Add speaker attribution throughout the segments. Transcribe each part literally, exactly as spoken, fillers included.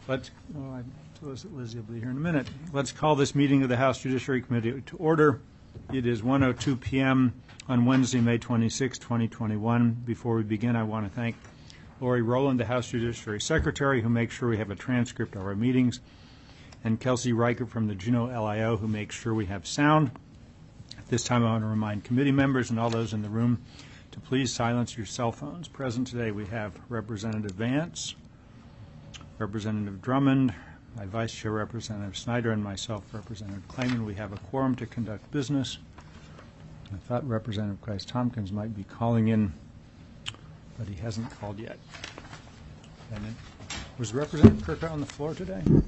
Speaker 1: Let's, oh, I suppose that Lizzie will be here in a minute. Let's call this meeting of the House Judiciary Committee to order. It is one oh two p.m. on Wednesday, May twenty-sixth, twenty twenty-one. Before we begin, I want to thank Lori Rowland, the House Judiciary Secretary, who makes sure we have a transcript of our meetings, and Kelsey Riker from the Juneau L I O, who makes sure we have sound. At this time, I want to remind committee members and all those in the room to please silence your cell phones. Present today, we have Representative Vance, Representative Drummond, my Vice Chair, Representative Snyder, and myself, Representative Clayman. We have a quorum to conduct business. I thought Representative Christ Tompkins might be calling in, but he hasn't called yet. And it, was Representative Kirk on the floor today? He was.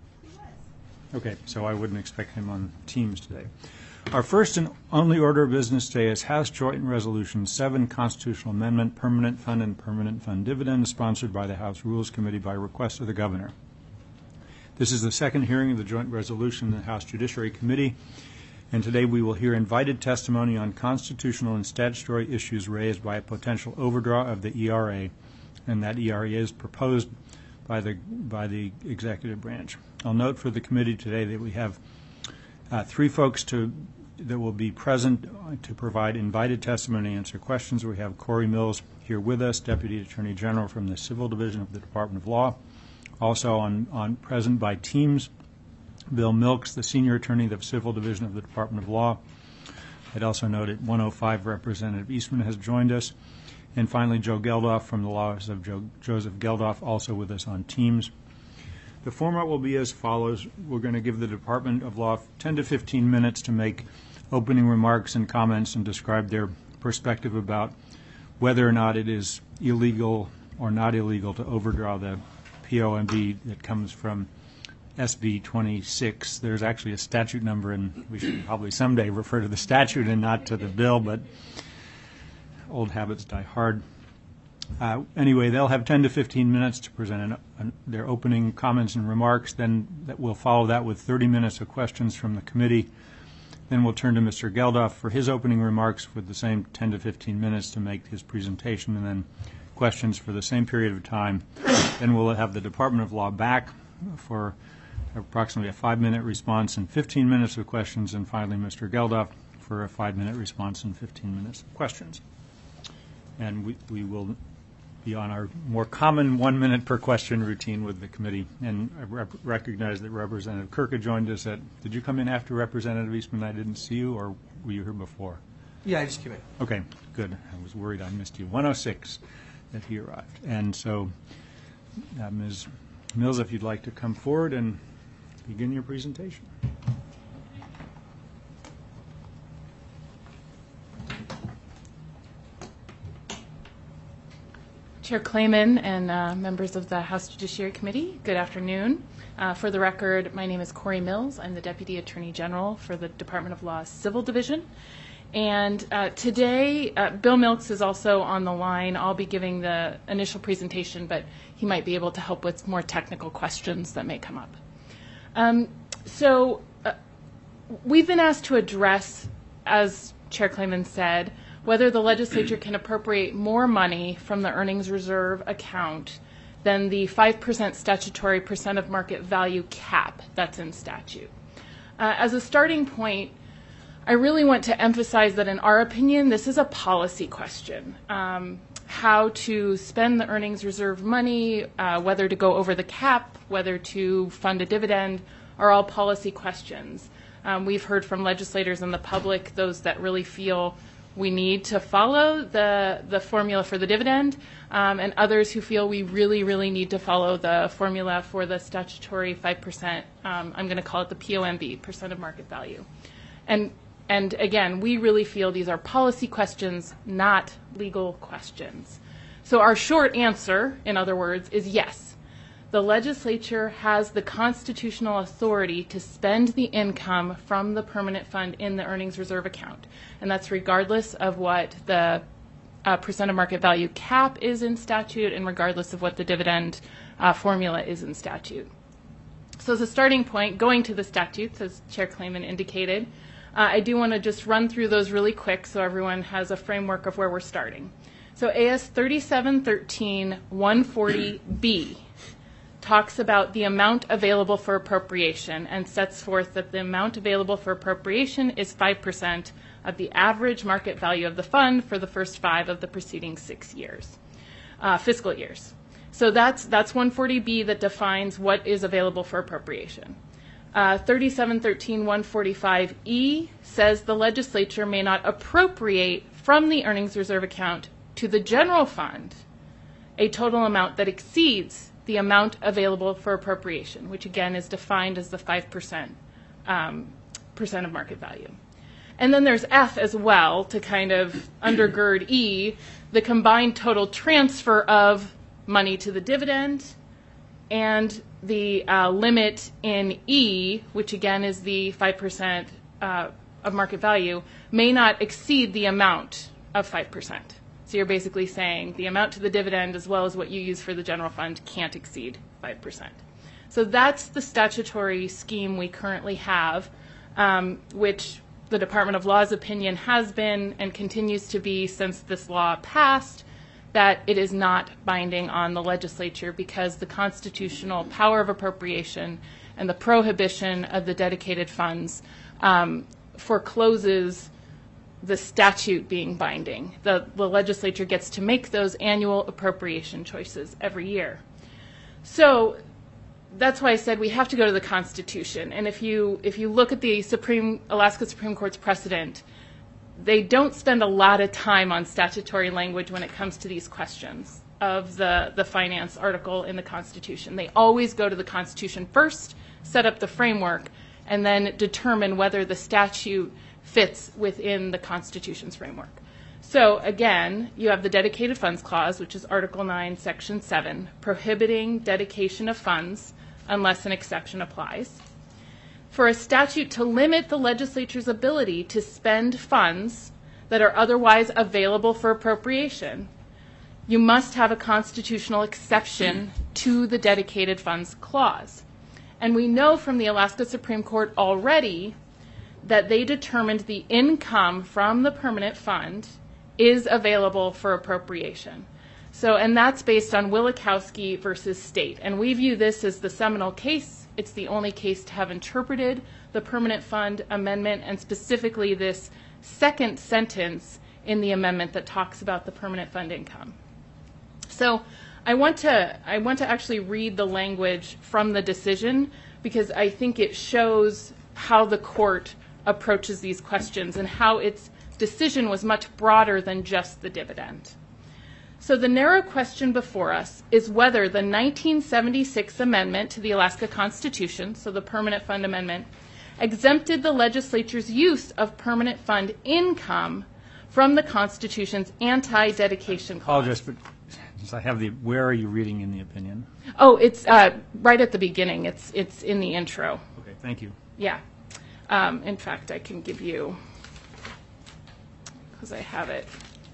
Speaker 1: Okay, so I wouldn't expect him on Teams today. Our first and only order of business today is House Joint Resolution seven, Constitutional Amendment, Permanent Fund and Permanent Fund Dividends, sponsored by the House Rules Committee by request of the Governor. This is the second hearing of the joint resolution in the House Judiciary Committee, and today we will hear invited testimony on constitutional and statutory issues raised by a potential overdraw of the E R A, and that E R A is proposed by the by the executive branch. I'll note for the committee today that we have uh, three folks to that will be present to provide invited testimony and answer questions. We have Corey Mills here with us, Deputy Attorney General from the Civil Division of the Department of Law. Also on, on present by teams, Bill Milks, the Senior Attorney of the Civil Division of the Department of Law. I'd also note at one oh five, Representative Eastman has joined us. And finally, Joe Geldof from the Law Office of Joe, Joseph Geldof, also with us on teams. The format will be as follows. We're going to give the Department of Law ten to fifteen minutes to make opening remarks and comments and describe their perspective about whether or not it is illegal or not illegal to overdraw the P O M B that comes from S B twenty-six. There's actually a statute number, and we should probably someday refer to the statute and not to the bill, but old habits die hard. Uh, anyway, they'll have ten to fifteen minutes to present an, an, their opening comments and remarks. Then that we'll follow that with thirty minutes of questions from the committee. Then we'll turn to Mister Geldof for his opening remarks with the same ten to fifteen minutes to make his presentation, and then questions for the same period of time. Then we'll have the Department of Law back for approximately a five-minute response and fifteen minutes of questions, and finally Mister Geldof for a five-minute response and fifteen minutes of questions. And we, we will be on our more common one-minute per question routine with the committee. And I rep- recognize that Representative Kirk had joined us. At, did you come in after Representative Eastman? I didn't see you, or were you here before?
Speaker 2: Yeah, I just came in.
Speaker 1: Okay, good. I was worried I missed you. one oh six that he arrived. And so, uh, Miz Mills, if you'd like to come forward and begin your presentation.
Speaker 3: Chair Clayman and uh, members of the House Judiciary Committee, good afternoon. Uh, for the record, my name is Corey Mills. I'm the Deputy Attorney General for the Department of Law's Civil Division. And uh, today, uh, Bill Milks is also on the line. I'll be giving the initial presentation, but he might be able to help with more technical questions that may come up. Um, so uh, we've been asked to address, as Chair Clayman said, whether the legislature can appropriate more money from the earnings reserve account than the five percent statutory percent of market value cap that's in statute. Uh, as a starting point, I really want to emphasize that in our opinion, this is a policy question. Um, how to spend the earnings reserve money, uh, whether to go over the cap, whether to fund a dividend, are all policy questions. Um, we've heard from legislators and the public, those that really feel we need to follow the, the formula for the dividend, um, and others who feel we really, really need to follow the formula for the statutory five percent, um, I'm going to call it the P O M B, percent of market value. And And again, we really feel these are policy questions, not legal questions. So our short answer, in other words, is yes. The legislature has the constitutional authority to spend the income from the permanent fund in the earnings reserve account. And that's regardless of what the uh, percent of market value cap is in statute and regardless of what the dividend uh, formula is in statute. So as a starting point, going to the statutes, as Chair Clayman indicated, Uh, I do want to just run through those really quick so everyone has a framework of where we're starting. So A S thirty-seven thirteen one forty B talks about the amount available for appropriation and sets forth that the amount available for appropriation is five percent of the average market value of the fund for the first five of the preceding six years, uh, fiscal years. So that's, that's one forty B that defines what is available for appropriation. Uh, thirty-seven thirteen one forty-five E says the legislature may not appropriate from the earnings reserve account to the general fund a total amount that exceeds the amount available for appropriation, which again is defined as the five percent um, percent of market value. And then there's F as well to kind of undergird E, the combined total transfer of money to the dividend, and the uh, limit in E, which again is the five percent uh, of market value, may not exceed the amount of five percent. So you're basically saying the amount to the dividend as well as what you use for the general fund can't exceed five percent. So that's the statutory scheme we currently have, um, which the Department of Law's opinion has been and continues to be since this law passed, that it is not binding on the legislature because the constitutional power of appropriation and the prohibition of the dedicated funds um, forecloses the statute being binding. The, the legislature gets to make those annual appropriation choices every year. So that's why I said we have to go to the Constitution. And if you, if you look at the Supreme, Alaska Supreme Court's precedent, they don't spend a lot of time on statutory language when it comes to these questions of the, the finance article in the Constitution. They always go to the Constitution first, set up the framework, and then determine whether the statute fits within the Constitution's framework. So again, you have the Dedicated Funds Clause, which is Article nine, Section seven, prohibiting dedication of funds unless an exception applies. For a statute to limit the legislature's ability to spend funds that are otherwise available for appropriation, you must have a constitutional exception to the Dedicated Funds Clause. And we know from the Alaska Supreme Court already that they determined the income from the permanent fund is available for appropriation. So, and that's based on Wilikowski versus State. And we view this as the seminal case. It's the only case to have interpreted the permanent fund amendment, and specifically this second sentence in the amendment that talks about the permanent fund income. So I want to, I want to actually read the language from the decision because I think it shows how the court approaches these questions and how its decision was much broader than just the dividend. So the narrow question before us is whether the nineteen seventy-six amendment to the Alaska Constitution, so the Permanent Fund Amendment, exempted the legislature's use of permanent fund income from the Constitution's anti-dedication clause.
Speaker 1: Apologize, but since I have the, where are you reading in the opinion?
Speaker 3: Oh, it's uh, right at the beginning. It's, it's in the intro.
Speaker 1: Okay, thank you.
Speaker 3: Yeah. Um, in fact, I can give you, because I have it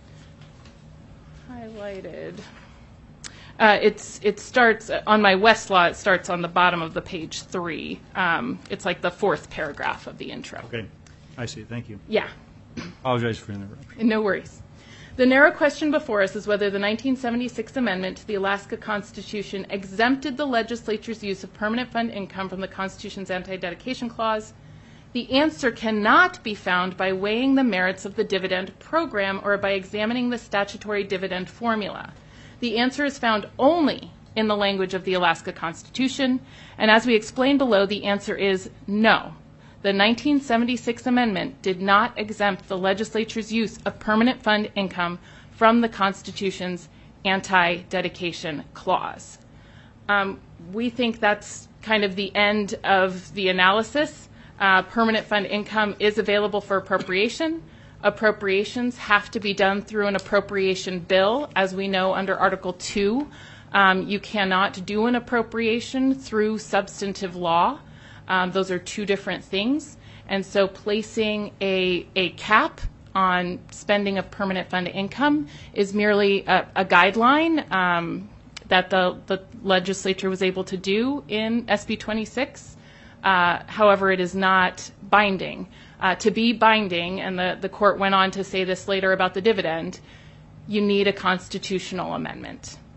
Speaker 3: highlighted. Uh, it's it starts on my Westlaw. It starts on the bottom of the page three. Um, it's like the fourth paragraph of the intro.
Speaker 1: Okay, I see. Thank you.
Speaker 3: Yeah.
Speaker 1: Apologize for interrupting.
Speaker 3: No worries. The narrow question before us is whether the nineteen seventy-six amendment to the Alaska Constitution exempted the legislature's use of permanent fund income from the Constitution's anti-dedication clause. The answer cannot be found by weighing the merits of the dividend program or by examining the statutory dividend formula. The answer is found only in the language of the Alaska Constitution, and as we explained below, the answer is no. The nineteen seventy-six amendment did not exempt the legislature's use of permanent fund income from the Constitution's anti-dedication clause. Um, we think that's kind of the end of the analysis. Uh, permanent fund income is available for appropriation. Appropriations have to be done through an appropriation bill. As we know under Article two, um, you cannot do an appropriation through substantive law. Um, those are two different things. And so placing a, a cap on spending of permanent fund income is merely a, a guideline um, that the, the legislature was able to do in S B twenty-six. Uh, however, it is not binding. Uh, to be binding, and the, the court went on to say this later about the dividend, you need a constitutional amendment.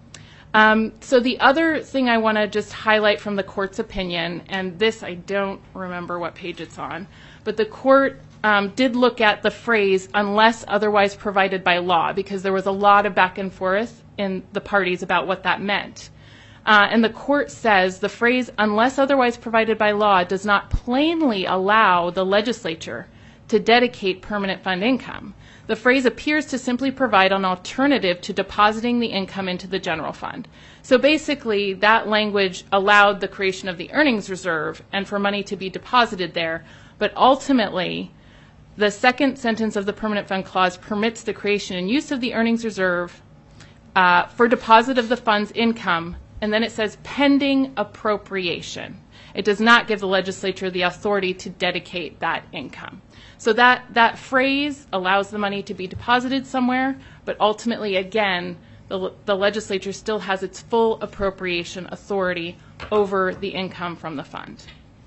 Speaker 3: Um, so the other thing I want to just highlight from the court's opinion, and this I don't remember what page it's on, but the court um, did look at the phrase unless otherwise provided by law, because there was a lot of back and forth in the parties about what that meant. Uh, and the court says the phrase unless otherwise provided by law does not plainly allow the legislature to dedicate permanent fund income. The phrase appears to simply provide an alternative to depositing the income into the general fund. So basically, that language allowed the creation of the earnings reserve and for money to be deposited there, but ultimately, the second sentence of the permanent fund clause permits the creation and use of the earnings reserve uh, for deposit of the fund's income, and then it says pending appropriation. It does not give the legislature the authority to dedicate that income. So that, that phrase allows the money to be deposited somewhere, but ultimately, again, the, the legislature still has its full appropriation authority over the income from the fund.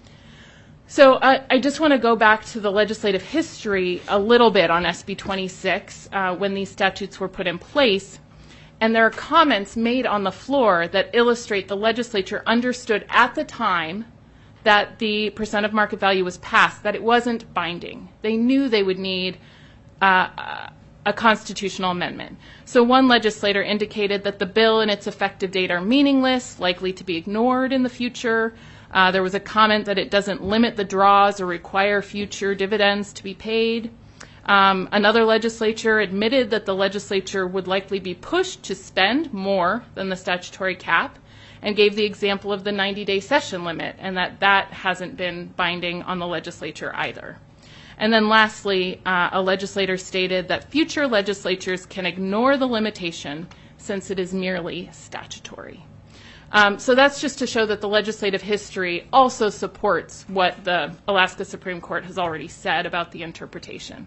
Speaker 3: So uh, I just want to go back to the legislative history a little bit on S B twenty-six uh, when these statutes were put in place. And there are comments made on the floor that illustrate the legislature understood at the time that the percent of market value was passed, that it wasn't binding. They knew they would need uh, a constitutional amendment. So one legislator indicated that the bill and its effective date are meaningless, likely to be ignored in the future. Uh, there was a comment that it doesn't limit the draws or require future dividends to be paid. Um, another legislature admitted that the legislature would likely be pushed to spend more than the statutory cap, and gave the example of the ninety-day session limit, and that that hasn't been binding on the legislature either. And then lastly, uh, a legislator stated that future legislatures can ignore the limitation since it is merely statutory. Um, so that's just to show that the legislative history also supports what the Alaska Supreme Court has already said about the interpretation.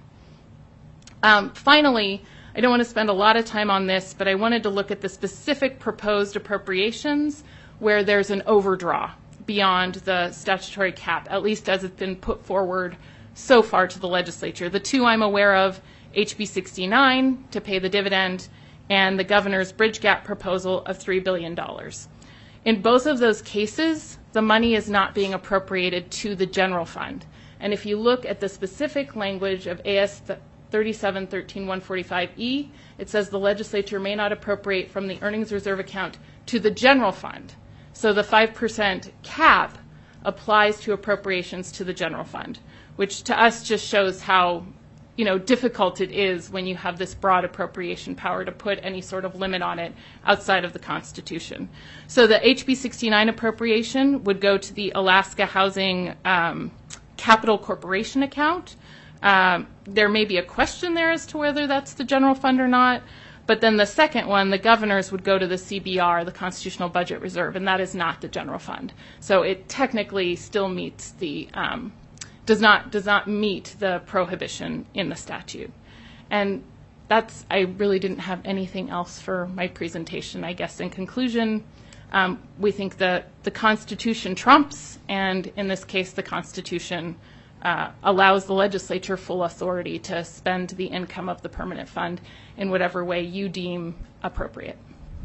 Speaker 3: Um, finally, I don't want to spend a lot of time on this, but I wanted to look at the specific proposed appropriations where there's an overdraw beyond the statutory cap, at least as it's been put forward so far to the legislature. The two I'm aware of, H B sixty-nine to pay the dividend, and the governor's bridge gap proposal of three billion dollars. In both of those cases, the money is not being appropriated to the general fund. And if you look at the specific language of A S thirty-seven thirteen one forty-five E, it says the legislature may not appropriate from the earnings reserve account to the general fund. So the five percent cap applies to appropriations to the general fund, which to us just shows how, you know, difficult it is when you have this broad appropriation power to put any sort of limit on it outside of the Constitution. So the H B sixty-nine appropriation would go to the Alaska Housing um, Capital Corporation account. Um, there may be a question there as to whether that's the general fund or not, but then the second one, the governor's, would go to the C B R, the Constitutional Budget Reserve, and that is not the general fund. So it technically still meets the, um, does not does not meet the prohibition in the statute. And that's, I really didn't have anything else for my presentation. I guess in conclusion, um, we think that the Constitution trumps, and in this case, the Constitution Uh, allows the legislature full authority to spend the income of the permanent fund in whatever way you deem appropriate.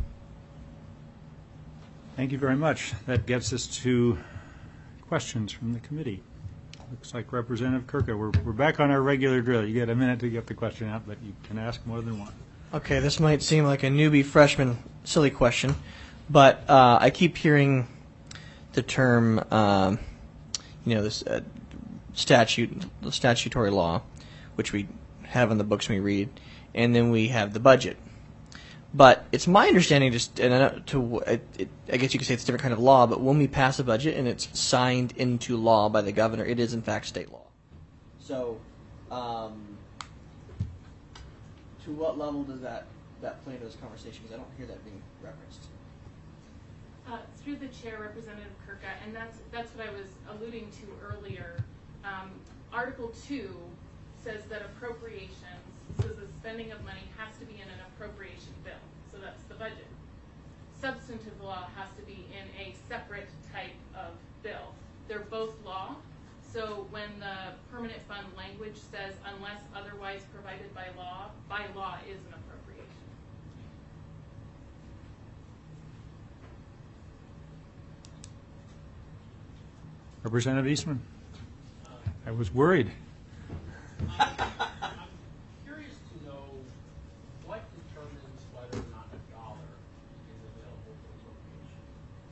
Speaker 1: Thank you very much. That gets us to questions from the committee. Looks like Representative Kirka. We're, we're back on our regular drill. You get a minute to get the question out, but you can ask more than one.
Speaker 2: Okay, this might seem like a newbie freshman silly question, but uh, I keep hearing the term, um, you know, this uh, statute, the statutory law, which we have in the books we read, and then we have the budget. But it's my understanding, just and I, know, to, it, it, I guess you could say it's a different kind of law, but when we pass a budget and it's signed into law by the governor, it is in fact state law. So, um, to what level does that, that play into this conversation? Because I don't hear that being referenced.
Speaker 3: Uh, through the chair, Representative Kirka, and that's that's what I was alluding to earlier. Um, Article two says that appropriations, says the spending of money has to be in an appropriation bill. So that's the budget. Substantive law has to be in a separate type of bill. They're both law. So when the permanent fund language says unless otherwise provided by law, by law is an appropriation.
Speaker 1: Representative Eastman. I was worried.
Speaker 4: I'm curious to know what determines whether or not a dollar is available for appropriation.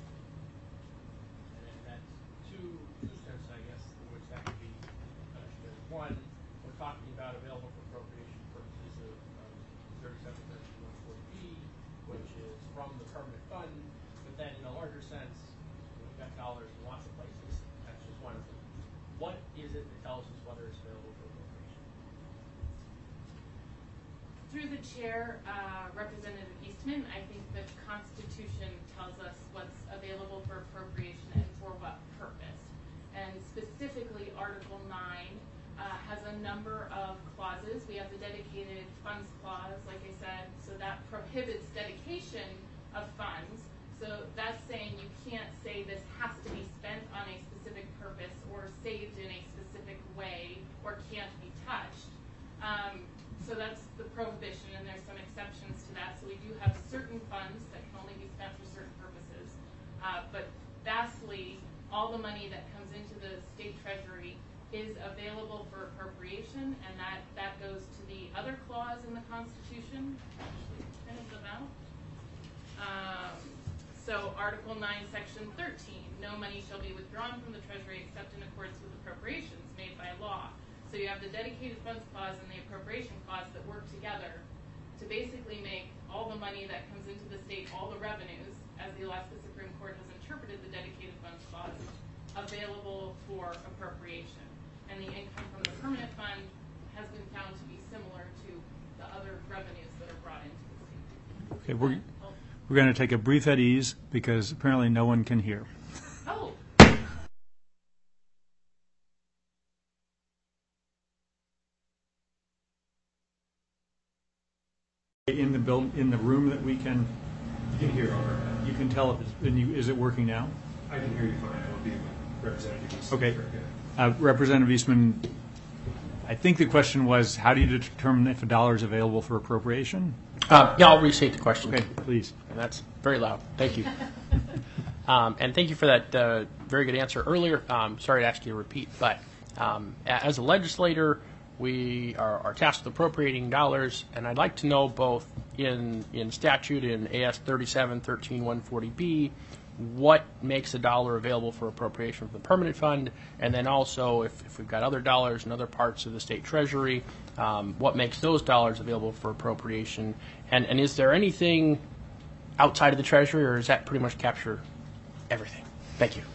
Speaker 4: And that's two, two senses, I guess, in which that could be understood. One, we're talking about available for appropriation purposes of um, thirty-seven thirteen one forty B, which is from the permanent fund, but then in a larger sense, we've got dollars in lots of places. That's just one of them. What is it that tells us whether it's available for appropriation?
Speaker 3: Through the chair, uh, Representative Eastman, I think the Constitution tells us what's available for appropriation and for what purpose. And specifically, Article nine uh, has a number of clauses. We have the dedicated funds clause, like I said, so that prohibits dedication of funds. So that's saying you can't say this has to be spent on a specific purpose or saved in a specific way or can't be touched. Um, so that's the prohibition, and there's some exceptions to that. So we do have certain funds that can only be spent for certain purposes. Uh, but vastly, all the money that comes into the state treasury is available for appropriation, and that, that goes to the other clause in the Constitution. Actually, finish them out. Um, So Article nine, Section thirteen, no money shall be withdrawn from the Treasury except in accordance with appropriations made by law. So you have the dedicated funds clause and the appropriation clause that work together to basically make all the money that comes into the state, all the revenues, as the Alaska Supreme Court has interpreted the dedicated funds clause, available for appropriation. And the income from the permanent fund has been found to be similar to the other revenues that are brought into the state.
Speaker 1: Okay, we're, we're going to take a brief at ease because apparently no one can hear.
Speaker 3: Oh.
Speaker 1: In the build, in the room that we can,
Speaker 5: You can hear over.
Speaker 1: you can tell if it's, and you, is it working now?
Speaker 5: I can hear you fine. I will be with Representative Eastman.
Speaker 1: Okay.
Speaker 5: Very good.
Speaker 1: Uh, Representative Eastman, I think the question was, how do you determine if a dollar is available for appropriation?
Speaker 4: Uh, yeah, I'll restate the question.
Speaker 1: Okay, please.
Speaker 4: And that's very loud. Thank you. um, and thank you for that uh, very good answer earlier. Um, sorry to ask you to repeat, but um, a- as a legislator, we are, are tasked with appropriating dollars, and I'd like to know both in in statute in A S thirty-seven thirteen one forty B, what makes a dollar available for appropriation from the permanent fund, and then also if, if we've got other dollars in other parts of the state treasury, um, what makes those dollars available for appropriation, and, and is there anything outside of the treasury, or does that pretty much capture everything? Thank you.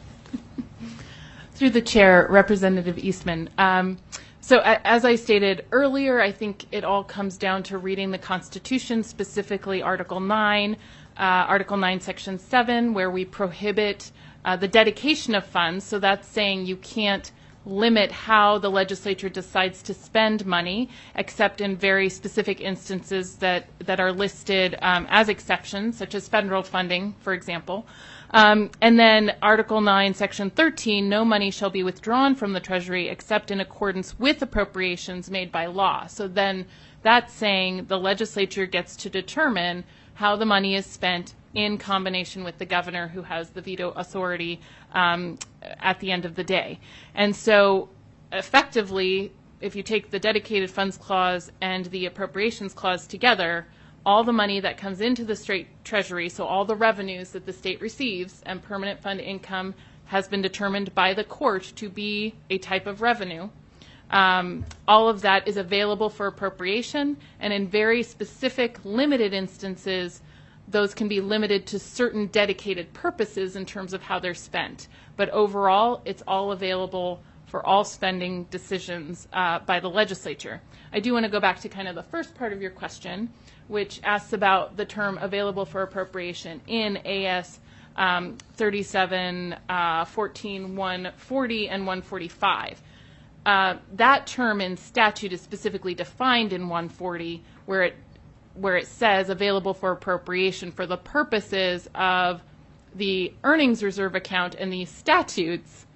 Speaker 3: Through the chair, Representative Eastman. Um, so a- as I stated earlier, I think it all comes down to reading the Constitution, specifically Article nine, uh, Article nine, Section seven, where we prohibit uh, the dedication of funds. So that's saying you can't limit how the legislature decides to spend money, except in very specific instances that, that are listed um, as exceptions, such as federal funding, for example. Um, and then Article nine, Section thirteen, no money shall be withdrawn from the Treasury except in accordance with appropriations made by law. So then that's saying the legislature gets to determine how the money is spent in combination with the governor, who has the veto authority um, at the end of the day. And so effectively, if you take the dedicated funds clause and the appropriations clause together, all the money that comes into the state treasury, so all the revenues that the state receives and permanent fund income, has been determined by the court to be a type of revenue. Um, all of that is available for appropriation, and in very specific, limited instances, those can be limited to certain dedicated purposes in terms of how they're spent. But overall, it's all available for all spending decisions uh, by the legislature. I do want to go back to kind of the first part of your question, which asks about the term available for appropriation in A S um, thirty-seven, fourteen, one forty, and one forty-five. Uh, that term in statute is specifically defined in one forty, where it where it says available for appropriation for the purposes of the earnings reserve account and these statutes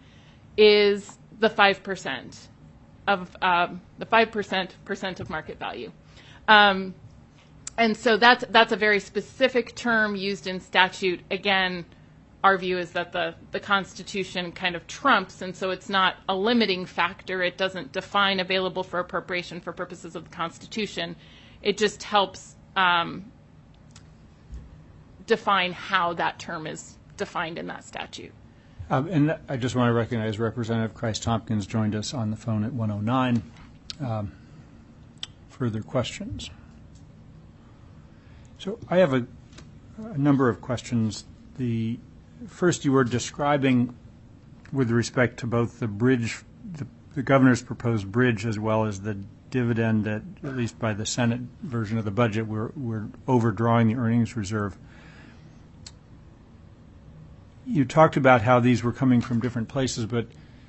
Speaker 3: is the five percent of um, the five percent percent of market value. Um, and so that's, that's a very specific term used in statute, again, our view is that the, the Constitution kind of trumps, and so it's not a limiting factor. It doesn't define available for appropriation for purposes of the Constitution. It just helps um, define how that term is defined in that statute.
Speaker 1: Um, and I just want to recognize Representative Christ Tompkins joined us on the phone at one oh nine. Um, further questions? So I have a, a number of questions. The first, you were describing with respect to both the bridge, the, the governor's proposed bridge, as well as the dividend that, at least by the Senate version of the budget, we're, we're overdrawing the earnings reserve. You talked about how these were coming from different places, but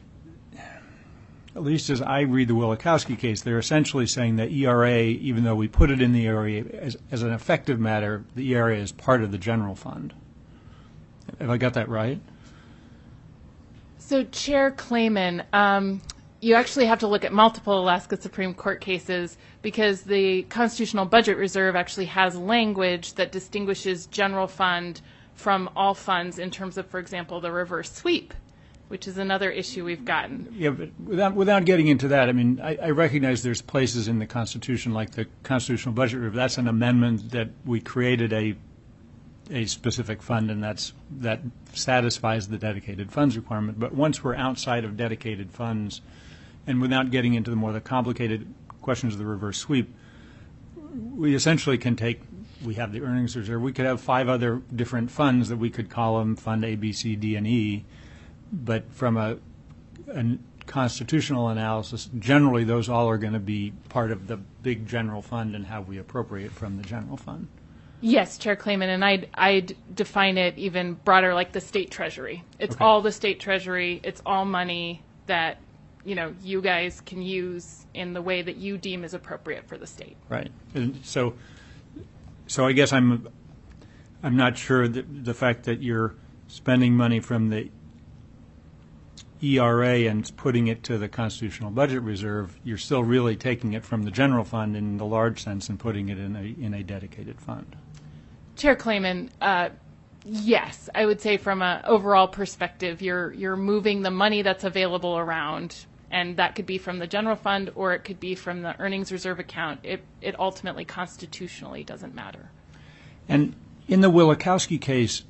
Speaker 1: at least as I read the Wielechowski case, they're essentially saying that E R A, even though we put it in the E R A as, as an effective matter, the E R A is part of the general fund. Have I got that right?
Speaker 3: So, Chair Clayman, um, you actually have to look at multiple Alaska Supreme Court cases because the Constitutional Budget Reserve actually has language that distinguishes general fund from all funds in terms of, for example, the reverse sweep, which is another issue we've gotten.
Speaker 1: Yeah, but without, without getting into that, I mean, I, I recognize there's places in the Constitution, like the Constitutional Budget Reserve, that's an amendment that we created a a specific fund, and that's that satisfies the dedicated funds requirement. But once we're outside of dedicated funds, and without getting into the more the complicated questions of the reverse sweep, we essentially can take, we have the earnings reserve, we could have five other different funds that we could call them Fund A, B, C, D, and E, but from a, a constitutional analysis, generally those all are going to be part of the big general fund and how we appropriate from the general fund.
Speaker 3: Yes, Chair Clayman, and I'd, I'd define it even broader, like the state treasury. It's
Speaker 1: Okay.
Speaker 3: all the state treasury. It's all money that, you know, you guys can use in the way that you deem is appropriate for the state.
Speaker 1: Right. And so, so I guess I'm, I'm not sure that the fact that you're spending money from the E R A and putting it to the Constitutional Budget Reserve, you're still really taking it from the general fund in the large sense and putting it in a in a dedicated fund.
Speaker 3: Chair Clayman, uh, yes, I would say from an overall perspective, you're you're moving the money that's available around, and that could be from the general fund or it could be from the earnings reserve account. It it ultimately constitutionally doesn't matter.
Speaker 1: And in the Wielechowski case,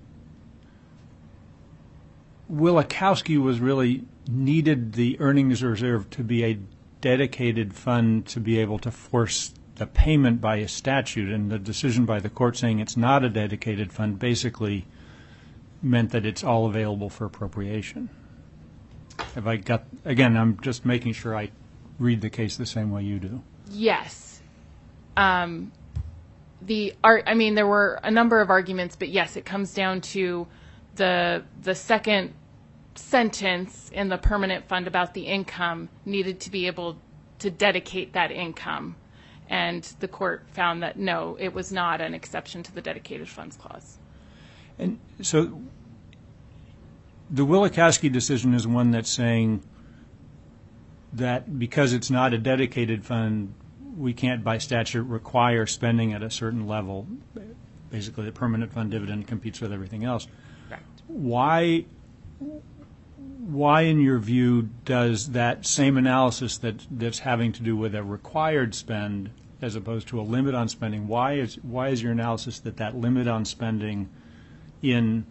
Speaker 1: Wielechowski was really needed the earnings reserve to be a dedicated fund to be able to force the payment by a statute, and the decision by the court saying it's not a dedicated fund basically meant that it's all available for appropriation. Have I got, again, I'm just making sure I read the case the same way you do.
Speaker 3: Yes. Um, the ar- I mean, there were a number of arguments, but yes, it comes down to the the second sentence in the permanent fund about the income needed to be able to dedicate that income. And the court found that, no, it was not an exception to the dedicated funds clause.
Speaker 1: And so the Wielechowski decision is one that's saying that because it's not a dedicated fund, we can't by statute require spending at a certain level. Basically, the permanent fund dividend competes with everything else.
Speaker 3: Correct.
Speaker 1: Why, why, in your view, does that same analysis that, that's having to do with a required spend as opposed to a limit on spending, why is why is your analysis that that limit on spending in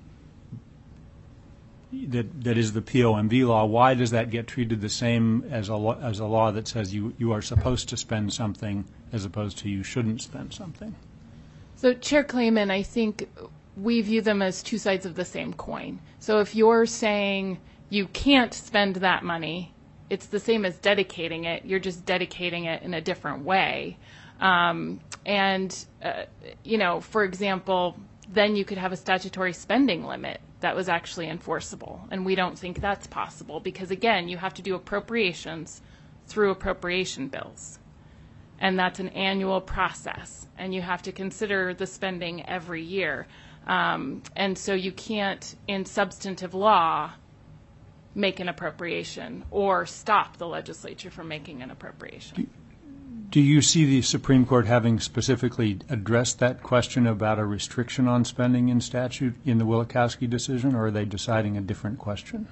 Speaker 1: that that is the P O M V law, why does that get treated the same as a law, as a law that says you, you are supposed to spend something as opposed to you shouldn't spend something?
Speaker 3: So, Chair Clayman, I think we view them as two sides of the same coin. So if you're saying you can't spend that money, it's the same as dedicating it. You're just dedicating it in a different way. Um, and, uh, you know, for example, then you could have a statutory spending limit that was actually enforceable. And we don't think that's possible because, again, you have to do appropriations through appropriation bills. And that's an annual process. And you have to consider the spending every year. Um, and so you can't, in substantive law, make an appropriation or stop the legislature from making an appropriation.
Speaker 1: Do you see the Supreme Court having specifically addressed that question about a restriction on spending in statute in the Wielechowski decision, or are they deciding a different question?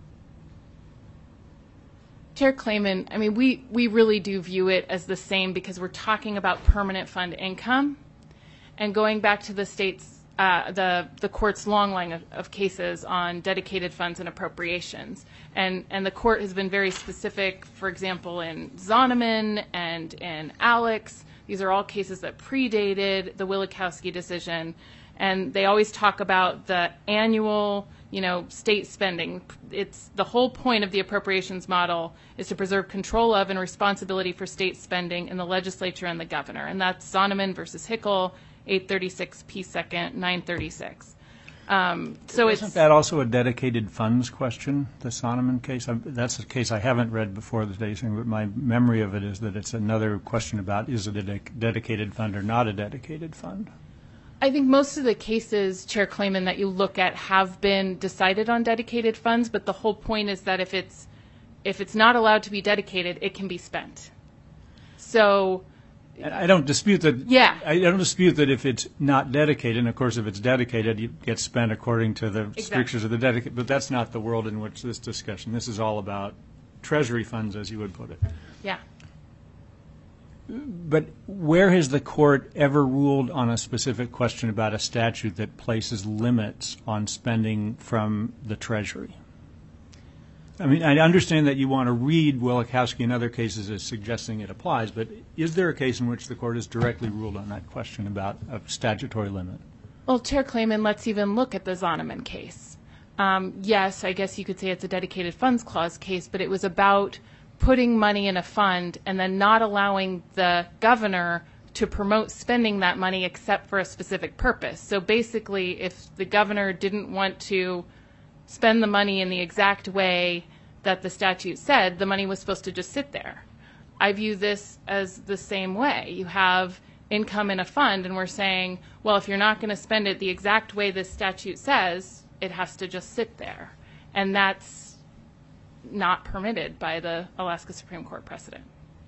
Speaker 3: Chair Clayman, I mean, we, we really do view it as the same because we're talking about permanent fund income. And going back to the state's, uh, the, the court's long line of, of cases on dedicated funds and appropriations. And, and the court has been very specific, for example, in Zoneman and in Alex. These are all cases that predated the Wielechowski decision. And they always talk about the annual, you know, state spending. It's the whole point of the appropriations model is to preserve control of and responsibility for state spending in the legislature and the governor. And that's Zoneman versus Hickel, eight thirty-six P second, nine thirty-six. Um, so
Speaker 1: Isn't
Speaker 3: it's
Speaker 1: that also a dedicated funds question, the Zoneman case? I'm, that's a case I haven't read before the day, but my memory of it is that it's another question about is it a de- dedicated fund or not a dedicated fund?
Speaker 3: I think most of the cases, Chair Clayman, that you look at have been decided on dedicated funds, but the whole point is that if it's if it's not allowed to be dedicated, it can be spent. So
Speaker 1: And I don't dispute that.
Speaker 3: Yeah.
Speaker 1: I don't dispute that if it's not dedicated, and of course if it's dedicated, it gets spent according to the
Speaker 3: Exactly.
Speaker 1: strictures of the dedicated. But that's not the world in which this discussion. This is all about treasury funds, as you would put it.
Speaker 3: yeah.
Speaker 1: But where has the court ever ruled on a specific question about a statute that places limits on spending from the Treasury? I mean, I understand that you want to read Wielechowski in other cases as suggesting it applies, but is there a case in which the court has directly ruled on that question about a statutory limit?
Speaker 3: Well, Chair Clayman, let's even look at the Zoneman case. Um, yes, I guess you could say it's a dedicated funds clause case, but it was about putting money in a fund and then not allowing the governor to promote spending that money except for a specific purpose. So basically, if the governor didn't want to spend the money in the exact way that the statute said, the money was supposed to just sit there. I view this as the same way. You have income in a fund, and we're saying, well, if you're not going to spend it the exact way this statute says, it has to just sit there. And that's not permitted by the Alaska Supreme Court precedent.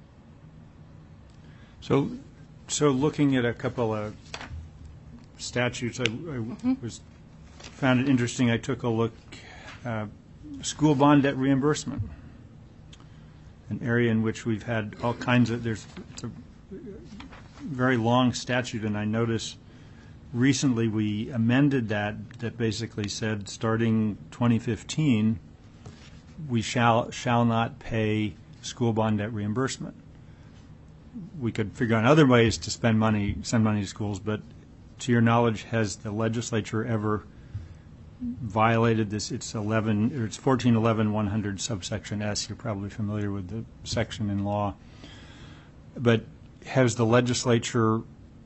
Speaker 1: So, so looking at a couple of statutes, I, I
Speaker 3: Mm-hmm.
Speaker 1: was found it interesting. I took a look, uh, school bond debt reimbursement, an area in which we've had all kinds of. There's it's a very long statute, and I noticed recently we amended that. That basically said, starting twenty fifteen, we shall shall not pay school bond debt reimbursement. We could figure out other ways to spend money, send money to schools, but to your knowledge, has the legislature ever violated this? It's eleven, or it's fourteen eleven one hundred subsection S. You're probably familiar with the section in law. But has the legislature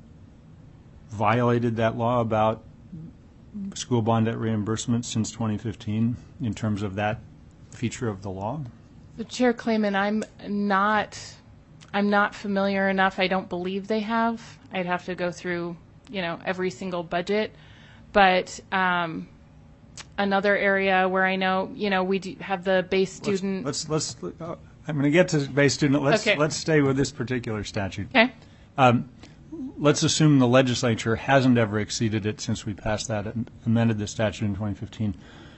Speaker 1: violated that law about school bond debt reimbursement since twenty fifteen in terms of that feature of the law?
Speaker 3: So, Chair Clayman, I'm not, I'm not familiar enough. I don't believe they have. I'd have to go through, you know, every single budget. But um, another area where I know, you know, we do have the base student.
Speaker 1: Let's let's. let's uh, I'm going to get to base student. Let's
Speaker 3: Okay.
Speaker 1: let's stay with this particular statute.
Speaker 3: Okay.
Speaker 1: Um, let's assume the legislature hasn't ever exceeded it since we passed that and amended the statute in twenty fifteen.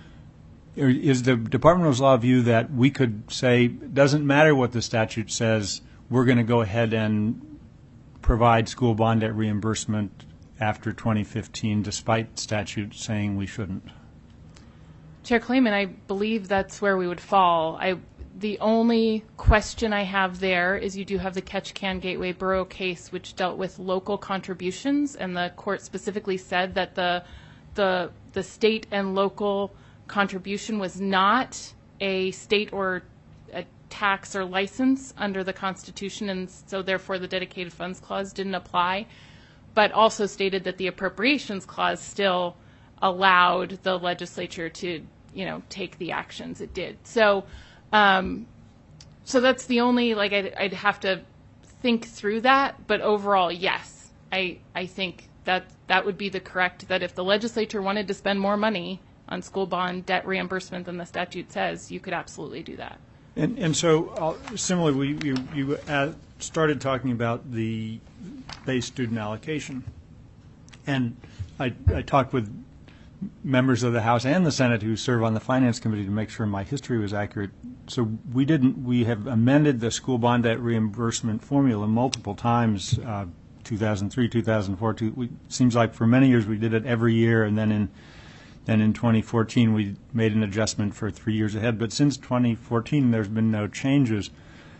Speaker 1: Is the Department of Law view that we could say, it doesn't matter what the statute says, we're going to go ahead and provide school bond debt reimbursement after twenty fifteen, despite statute saying we shouldn't?
Speaker 3: Chair Clayman, I believe that's where we would fall. I, the only question I have there is you do have the Ketchikan Gateway Borough case, which dealt with local contributions, and the court specifically said that the the the state and local contribution was not a state or a tax or license under the Constitution, and so therefore the dedicated funds clause didn't apply, but also stated that the appropriations clause still allowed the legislature to, you know, take the actions it did. So, um, so that's the only, like, I'd, I'd have to think through that, but overall, yes, I I think that that would be the correct, that if the legislature wanted to spend more money on school bond debt reimbursement than the statute says, you could absolutely do that.
Speaker 1: And, and so, uh, similarly, we, you, you uh, started talking about the base student allocation. And I, I talked with members of the House and the Senate who serve on the Finance Committee to make sure my history was accurate. So we didn't, we have amended the school bond debt reimbursement formula multiple times, uh, two thousand three, two thousand four. Two, we, seems like for many years we did it every year, and then in then in twenty fourteen we made an adjustment for three years ahead. But since twenty fourteen there's been no changes.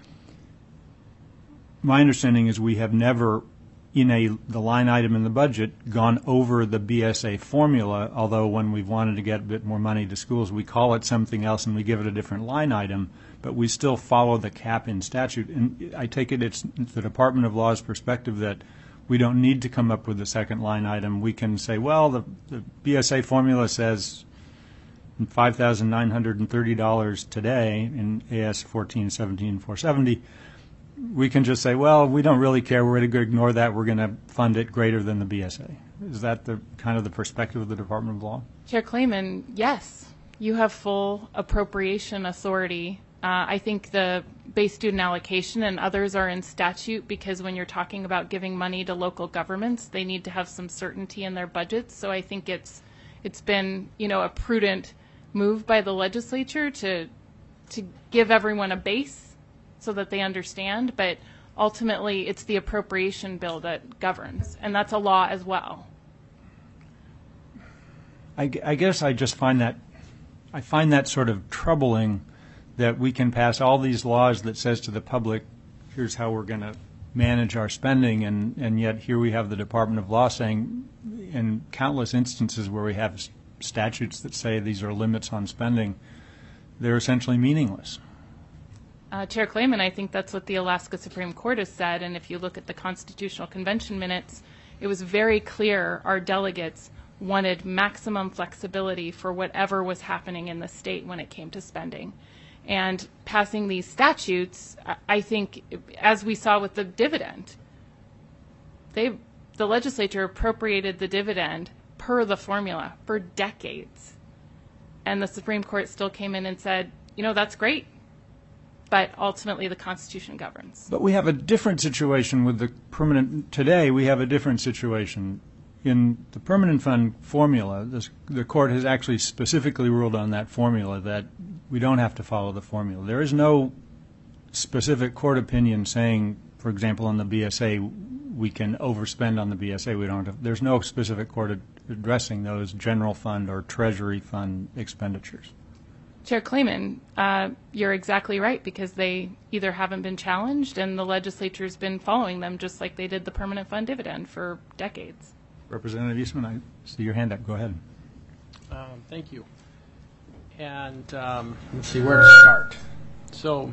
Speaker 1: My understanding is we have never, in a the line item in the budget, gone over the B S A formula, although when we've wanted to get a bit more money to schools, we call it something else and we give it a different line item, but we still follow the cap in statute. And I take it it's the Department of Law's perspective that we don't need to come up with a second line item. We can say, well, the, the B S A formula says five thousand nine hundred thirty dollars today in A S fourteen seventeen four seventy. We can just say, well, we don't really care. We're going to ignore that. We're going to fund it greater than the B S A. Is that the kind of the perspective of the Department of Law?
Speaker 3: Chair Clayman, yes, you have full appropriation authority. Uh, I think the base student allocation and others are in statute because when you're talking about giving money to local governments, they need to have some certainty in their budgets. So I think it's it's been, you know, a prudent move by the legislature to to give everyone a base so that they understand, but ultimately it's the appropriation bill that governs, and that's a law as well.
Speaker 1: I, g- I guess I just find that I find that sort of troubling that we can pass all these laws that says to the public, here's how we're going to manage our spending, and, and yet here we have the Department of Law saying in countless instances where we have s- statutes that say these are limits on spending, they're essentially meaningless.
Speaker 3: Uh, Chair Clayman, I think that's what the Alaska Supreme Court has said, and if you look at the Constitutional Convention minutes, it was very clear our delegates wanted maximum flexibility for whatever was happening in the state when it came to spending. And passing these statutes, I- I think, as we saw with the dividend, they, the legislature appropriated the dividend per the formula for decades. And the Supreme Court still came in and said, you know, that's great, but ultimately the Constitution governs.
Speaker 1: But we have a different situation with the permanent, today we have a different situation. In the permanent fund formula, this, the court has actually specifically ruled on that formula that we don't have to follow the formula. There is no specific court opinion saying, for example, on the B S A, we can overspend on the B S A. We don't have, there's no specific court ad- addressing those general fund or treasury fund expenditures.
Speaker 3: Chair Clayman, uh, you're exactly right, because they either haven't been challenged and the legislature's been following them just like they did the permanent fund dividend for decades.
Speaker 1: Representative Eastman, I see your hand up. Go ahead.
Speaker 4: Um, thank you. And um, let's see where to start. So,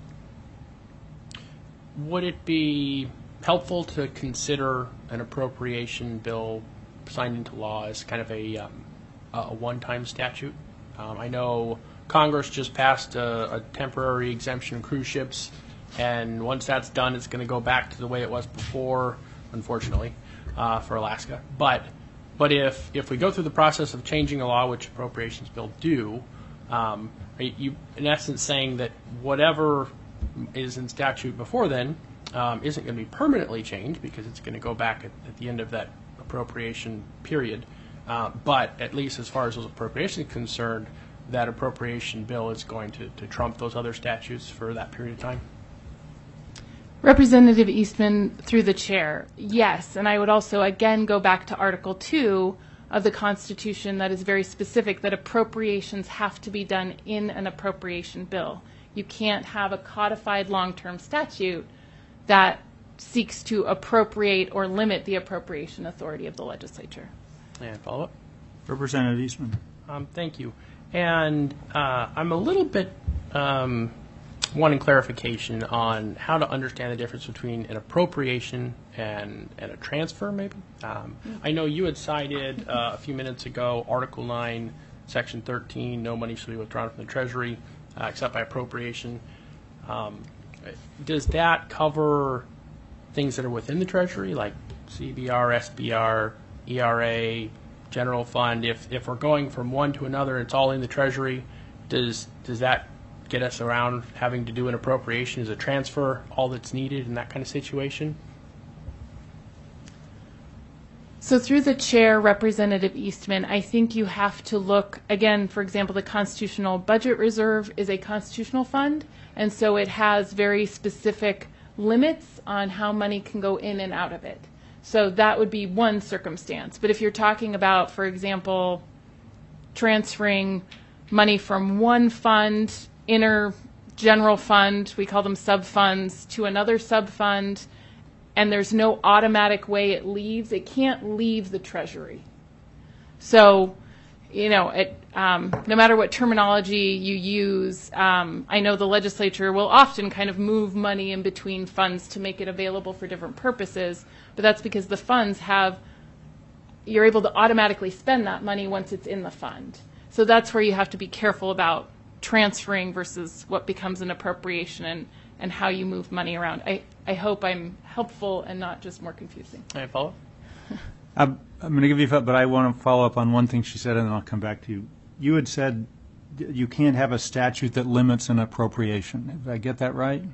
Speaker 4: would it be helpful to consider an appropriation bill signed into law as kind of a, um, a one-time statute? Um, I know Congress just passed a, a temporary exemption of cruise ships, and once that's done, it's going to go back to the way it was before, unfortunately, uh, for Alaska. But but if if we go through the process of changing a law, which appropriations bills do, um, are you in essence saying that whatever is in statute before then um, isn't going to be permanently changed because it's going to go back at, at the end of that appropriation period. Uh, but at least as far as those appropriations are concerned, that appropriation bill is going to, to trump those other statutes for that period of time?
Speaker 3: Representative Eastman, through the chair, yes. And I would also again go back to Article two of the Constitution that is very specific that appropriations have to be done in an appropriation bill. You can't have a codified long-term statute that seeks to appropriate or limit the appropriation authority of the legislature.
Speaker 4: And follow up?
Speaker 1: Representative Eastman.
Speaker 4: Um, thank you. And uh, I'm a little bit um, wanting clarification on how to understand the difference between an appropriation and, and a transfer, maybe. Um, I know you had cited uh, a few minutes ago Article nine, Section thirteen, no money shall be withdrawn from the Treasury uh, except by appropriation. Um, does that cover things that are within the Treasury, like C B R, S B R, E R A, general fund? If if we're going from one to another, it's all in the Treasury. Does does that get us around having to do an appropriation? Is a transfer all that's needed in that kind of situation?
Speaker 3: So through the chair, Representative Eastman, I think you have to look, again, for example, the Constitutional Budget Reserve is a constitutional fund, and so it has very specific limits on how money can go in and out of it. So that would be one circumstance. But if you're talking about, for example, transferring money from one fund, inner general fund, we call them sub-funds, to another sub-fund, and there's no automatic way it leaves, it can't leave the Treasury. So, you know, it, um, no matter what terminology you use, um, I know the legislature will often kind of move money in between funds to make it available for different purposes, but that's because the funds have, you're able to automatically spend that money once it's in the fund. So that's where you have to be careful about transferring versus what becomes an appropriation and, and how you move money around. I, I hope I'm helpful and not just more confusing.
Speaker 4: Can I follow?
Speaker 1: I'm, I'm going to give you, but I want to follow up on one thing she said, and then I'll come back to you. You had said you can't have a statute that limits an appropriation. Did I get that right?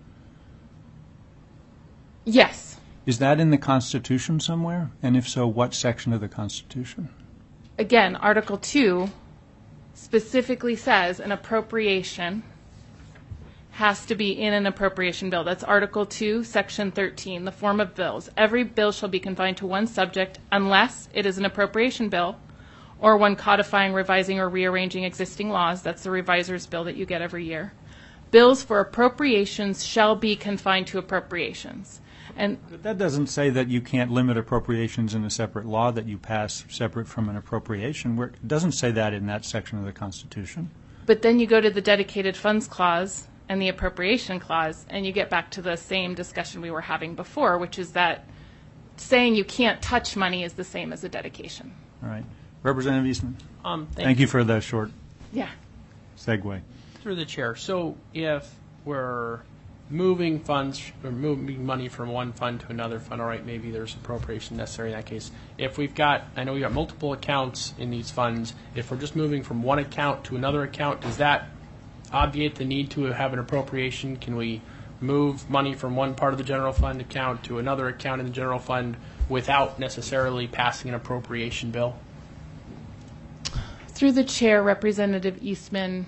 Speaker 3: Yes.
Speaker 1: Is that in the Constitution somewhere? And if so, what section of the Constitution?
Speaker 3: Again, Article two specifically says an appropriation has to be in an appropriation bill. That's Article two, Section thirteen, the form of bills. Every bill shall be confined to one subject unless it is an appropriation bill or one codifying, revising, or rearranging existing laws. That's the reviser's bill that you get every year. Bills for appropriations shall be confined to appropriations. And
Speaker 1: But that doesn't say that you can't limit appropriations in a separate law that you pass separate from an appropriation. Where, it doesn't say that in that section of the Constitution.
Speaker 3: But then you go to the dedicated funds clause and the appropriation clause, and you get back to the same discussion we were having before, which is that saying you can't touch money is the same as a dedication.
Speaker 1: All right. Representative Eastman.
Speaker 4: Um, thank,
Speaker 1: Thank you for the short
Speaker 3: Yeah.
Speaker 1: segue.
Speaker 4: Through the chair. So if we're moving funds or moving money from one fund to another fund, all right, maybe there's appropriation necessary in that case. If we've got, I know we've got multiple accounts in these funds, if we're just moving from one account to another account, does that obviate the need to have an appropriation? Can we move money from one part of the general fund account to another account in the general fund without necessarily passing an appropriation bill?
Speaker 3: Through the chair, Representative Eastman,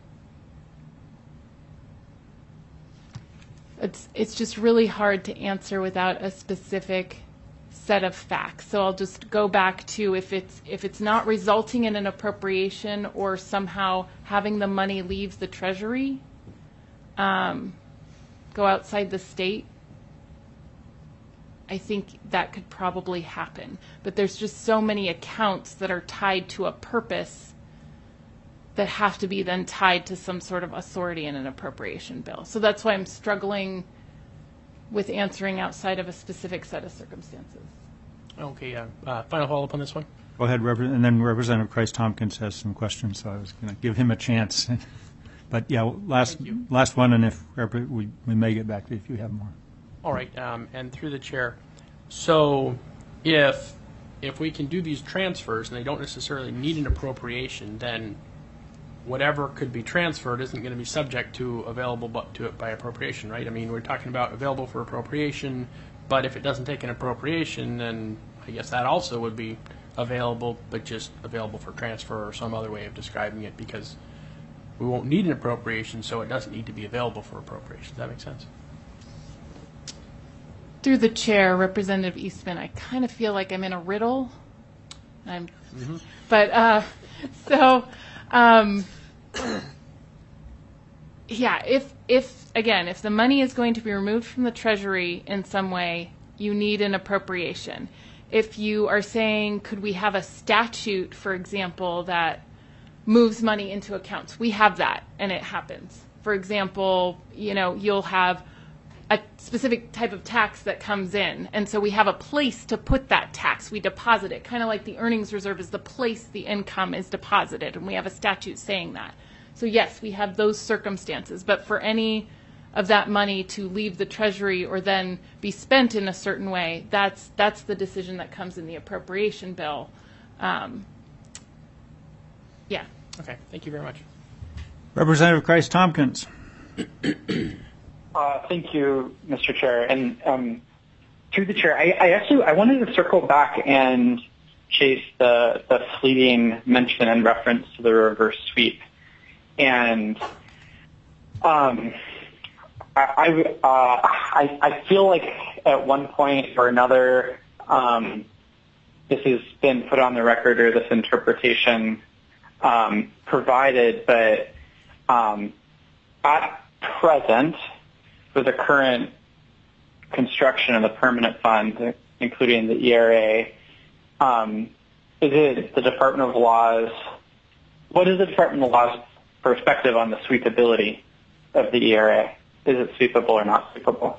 Speaker 3: it's it's just really hard to answer without a specific set of facts. So I'll just go back to if it's if it's not resulting in an appropriation or somehow having the money leave the Treasury, um, go outside the state, I think that could probably happen. But there's just so many accounts that are tied to a purpose that have to be then tied to some sort of authority in an appropriation bill. So that's why I'm struggling with answering outside of a specific set of circumstances.
Speaker 4: Okay, uh, uh, final follow-up on this one?
Speaker 1: Go ahead, Rep- and then Representative Christ Tompkins has some questions, so I was going to give him a chance. But yeah, last
Speaker 4: Thank you.
Speaker 1: last one, and if Rep- we, we may get back to you if you have more.
Speaker 4: All right, um, and through the chair, so if if we can do these transfers and they don't necessarily need an appropriation, then whatever could be transferred isn't going to be subject to available but to it by appropriation, right? I mean, we're talking about available for appropriation, but if it doesn't take an appropriation, then I guess that also would be available, but just available for transfer or some other way of describing it, because we won't need an appropriation, so it doesn't need to be available for appropriation. Does that make sense?
Speaker 3: Through the chair, Representative Eastman, I kind of feel like I'm in a riddle. I'm, mm-hmm. But uh, so, um, yeah. If if again, if the money is going to be removed from the Treasury in some way, you need an appropriation. If you are saying, could we have a statute, for example, that moves money into accounts? We have that, and it happens. For example, you know, you'll have a specific type of tax that comes in, and so we have a place to put that tax. We deposit it, kind of like the earnings reserve is the place the income is deposited, and we have a statute saying that. So yes, we have those circumstances, but for any of that money to leave the Treasury or then be spent in a certain way, that's that's the decision that comes in the appropriation bill. Um, yeah.
Speaker 4: Okay, thank you very much.
Speaker 1: Representative Christ Tompkins.
Speaker 6: Uh, thank you, Mister Chair. And um, through the chair, I, I actually I wanted to circle back and chase the, the fleeting mention and reference to the reverse sweep. And um, I, I, uh, I, I feel like at one point or another, um, this has been put on the record or this interpretation um, provided, but um, at present, for the current construction of the permanent fund, including the E R A, um, is it the Department of Law's, what is the Department of Law's perspective on the sweepability of the E R A? Is it sweepable or not sweepable?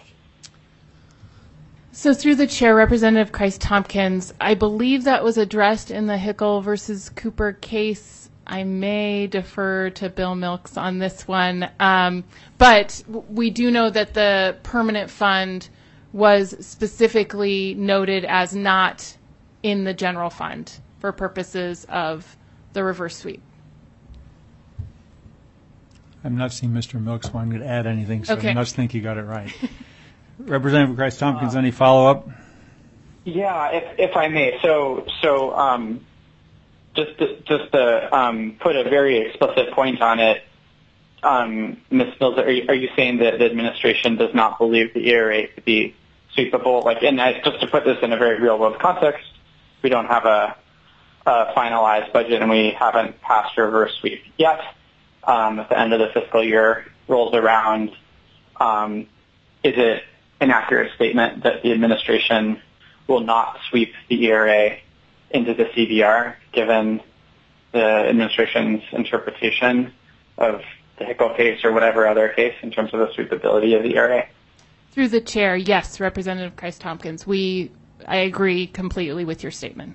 Speaker 3: So through the chair, Representative Christ Tompkins, I believe that was addressed in the Hickel versus Cooper case. I may defer to Bill Milks on this one. Um, but we do know that the permanent fund was specifically noted as not in the general fund for purposes of the reverse sweep.
Speaker 1: I'm not seeing Mister Milks wanting to add anything, so
Speaker 3: Okay.
Speaker 1: I must think you got it right. Representative Christ Tompkins, any follow-up?
Speaker 6: Yeah, if, if I may. So, so um, just to, just to um, put a very explicit point on it, um, Miz Mills, are you, are you saying that the administration does not believe the E R A to be sweepable? Like, and I, just to put this in a very real-world context, we don't have a, a finalized budget, and we haven't passed a reverse sweep yet. Um, at the end of the fiscal year rolls around, um, is it an accurate statement that the administration will not sweep the E R A into the C V R, given the administration's interpretation of the Hickel case or whatever other case in terms of the sweepability of the E R A?
Speaker 3: Through the chair, yes, Representative Christ Tompkins. We, I agree completely with your statement.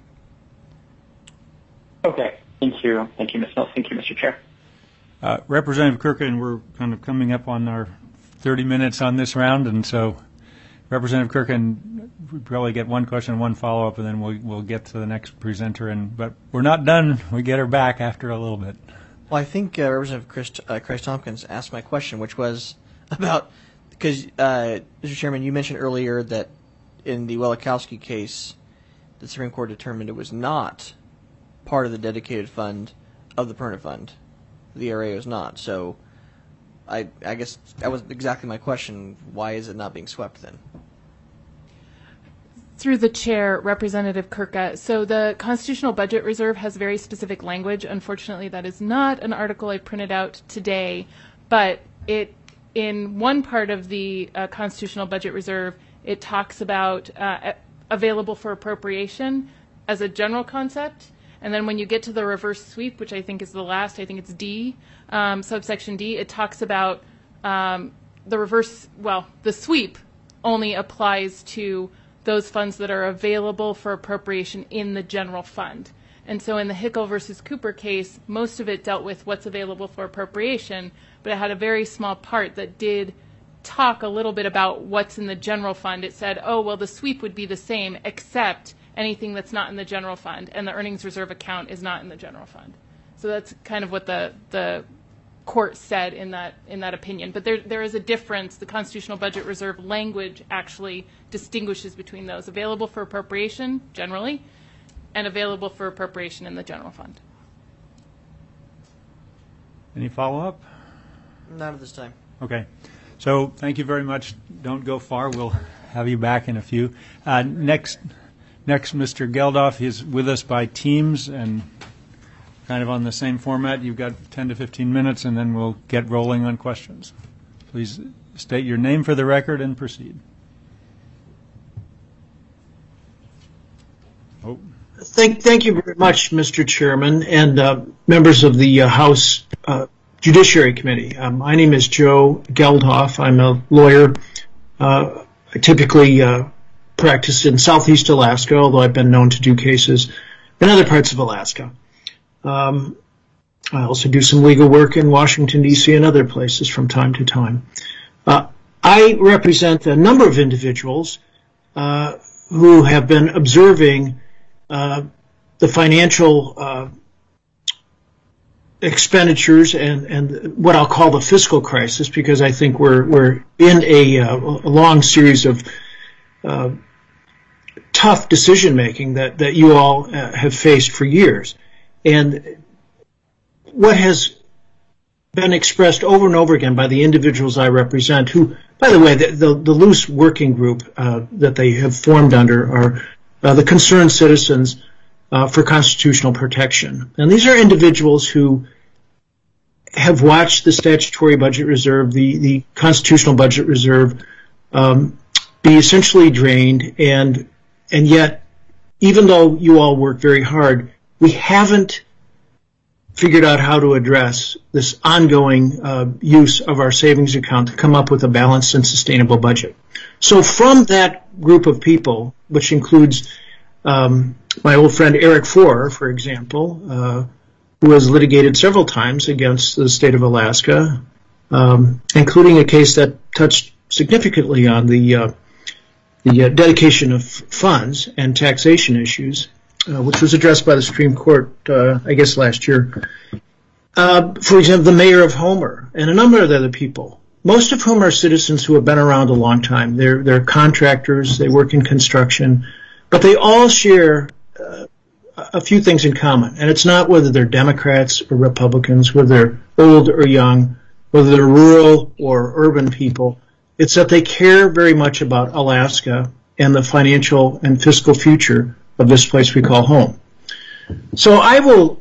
Speaker 6: Okay. Thank you. Thank you, Miz Mills. Thank you, Mister Chair.
Speaker 1: Uh, Representative Kirkin, we're kind of coming up on our thirty minutes on this round, and so Representative Kirkin, we probably get one question and one follow-up, and then we'll, we'll get to the next presenter. And but we're not done. We get her back after a little bit.
Speaker 2: Well, I think uh, Representative Christ, uh, Christ Tompkins asked my question, which was about, because, uh, Mister Chairman, you mentioned earlier that in the Welikowski case, the Supreme Court determined it was not part of the dedicated fund of the permanent fund. The E R A was not. So I, I guess that was exactly my question. Why is it not being swept then?
Speaker 3: Through the chair, Representative Kirka. So the Constitutional Budget Reserve has very specific language. Unfortunately, that is not an article I printed out today, but it, in one part of the uh, Constitutional Budget Reserve, it talks about uh, available for appropriation as a general concept. And then when you get to the reverse sweep, which I think is the last, I think it's D, um, subsection D, it talks about um, the reverse, well, the sweep only applies to those funds that are available for appropriation in the general fund. And so in the Hickel versus Cooper case, most of it dealt with what's available for appropriation, but it had a very small part that did talk a little bit about what's in the general fund. It said, oh, well, the sweep would be the same except anything that's not in the general fund, and the earnings reserve account is not in the general fund. So that's kind of what the the court said in that in that opinion. But there there is a difference. The Constitutional Budget Reserve language actually distinguishes between those available for appropriation generally and available for appropriation in the general fund.
Speaker 1: Any follow-up?
Speaker 2: Not at this time.
Speaker 1: Okay. So thank you very much. Don't go far. We'll have you back in a few. Uh, next. Next, Mister Geldof is with us by Teams and kind of on the same format. You've got ten to fifteen minutes, and then we'll get rolling on questions. Please state your name for the record and proceed. Oh.
Speaker 7: Thank, thank you very much, Mister Chairman, and uh, members of the uh, House uh, Judiciary Committee. Um, my name is Joe Geldof. I'm a lawyer. Uh, I typically uh, practiced in southeast Alaska, although I've been known to do cases in other parts of Alaska. Um, I also do some legal work in Washington, D C and other places from time to time. Uh, I represent a number of individuals uh, who have been observing uh, the financial uh, expenditures and, and what I'll call the fiscal crisis, because I think we're we're in a, uh, a long series of uh, tough decision making that, that you all uh, have faced for years. And what has been expressed over and over again by the individuals I represent, who, by the way, the, the, the loose working group uh, that they have formed under are uh, the Concerned Citizens uh, for Constitutional Protection. And these are individuals who have watched the statutory budget reserve, the, the constitutional budget reserve, um, be essentially drained, and and yet, even though you all work very hard, we haven't figured out how to address this ongoing uh, use of our savings account to come up with a balanced and sustainable budget. So from that group of people, which includes um, my old friend Eric Forer, for example, uh, who has litigated several times against the state of Alaska, um, including a case that touched significantly on the uh, the uh, dedication of funds and taxation issues, uh, which was addressed by the Supreme Court, uh, I guess, last year. Uh, for example, the mayor of Homer and a number of other people, most of whom are citizens who have been around a long time. They're, they're contractors, they work in construction, but they all share uh, a few things in common. And it's not whether they're Democrats or Republicans, whether they're old or young, whether they're rural or urban people. It's that they care very much about Alaska and the financial and fiscal future of this place we call home. So I will,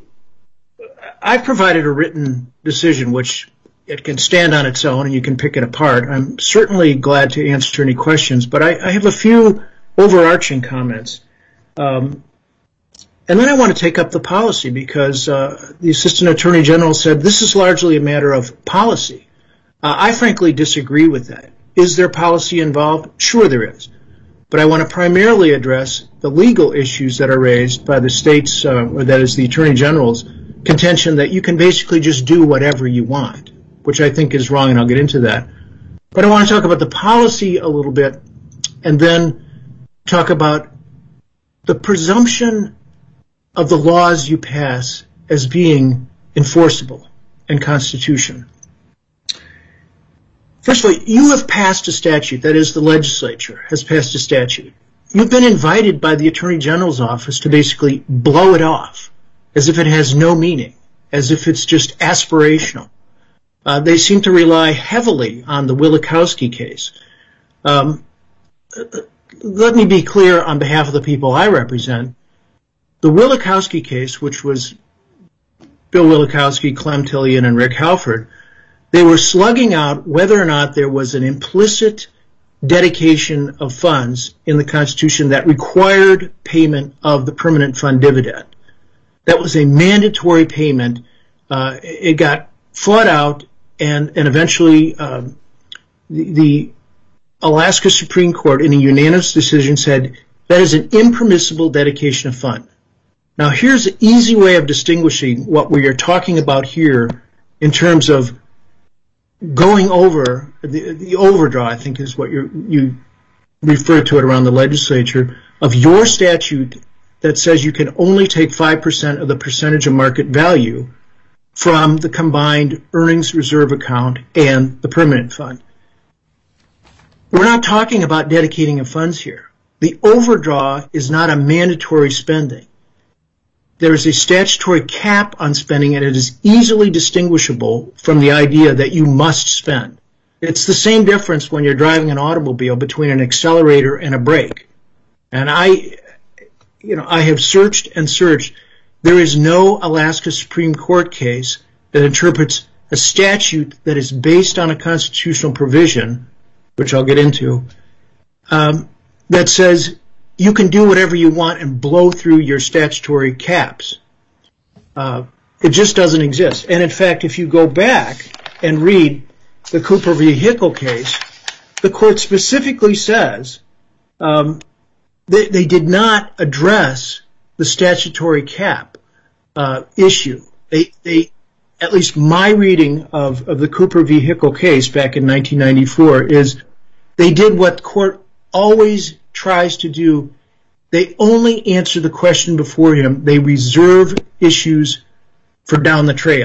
Speaker 7: I've provided a written decision which it can stand on its own and you can pick it apart. I'm certainly glad to answer any questions, but I, I have a few overarching comments. Um, and then I want to take up the policy because uh, the Assistant Attorney General said this is largely a matter of policy. Uh, I frankly disagree with that. Is there policy involved? Sure there is. But I want to primarily address the legal issues that are raised by the state's, uh, or that is the Attorney General's, contention that you can basically just do whatever you want, which I think is wrong, and I'll get into that. But I want to talk about the policy a little bit, and then talk about the presumption of the laws you pass as being enforceable and constitutional. First of all, you have passed a statute, that is, the legislature has passed a statute. You've been invited by the Attorney General's office to basically blow it off as if it has no meaning, as if it's just aspirational. Uh, they seem to rely heavily on the Wielechowski case. Um, let me be clear on behalf of the people I represent. The Wielechowski case, which was Bill Wielechowski, Clem Tillian, and Rick Halford, they were slugging out whether or not there was an implicit dedication of funds in the Constitution that required payment of the permanent fund dividend. That was a mandatory payment. Uh, it got fought out, and, and eventually um, the, the Alaska Supreme Court, in a unanimous decision, said that is an impermissible dedication of fund. Now, here's an easy way of distinguishing what we are talking about here in terms of going over, the, the overdraw, I think is what you're, you refer to it around the legislature, of your statute that says you can only take five percent of the percentage of market value from the combined earnings reserve account and the permanent fund. We're not talking about dedicating of funds here. The overdraw is not a mandatory spending. There is a statutory cap on spending, and it is easily distinguishable from the idea that you must spend. It's the same difference when you're driving an automobile between an accelerator and a brake. And I, you know, I have searched and searched. There is no Alaska Supreme Court case that interprets a statute that is based on a constitutional provision, which I'll get into, um, that says you can do whatever you want and blow through your statutory caps. Uh, it just doesn't exist. And in fact, if you go back and read the Cooper v. Hickel case, the court specifically says um, they, they did not address the statutory cap uh, issue. They, they, at least my reading of, of the Cooper v. Hickel case back in nineteen ninety-four is they did what the court always tries to do. They only answer the question before him. They reserve issues for down the trail.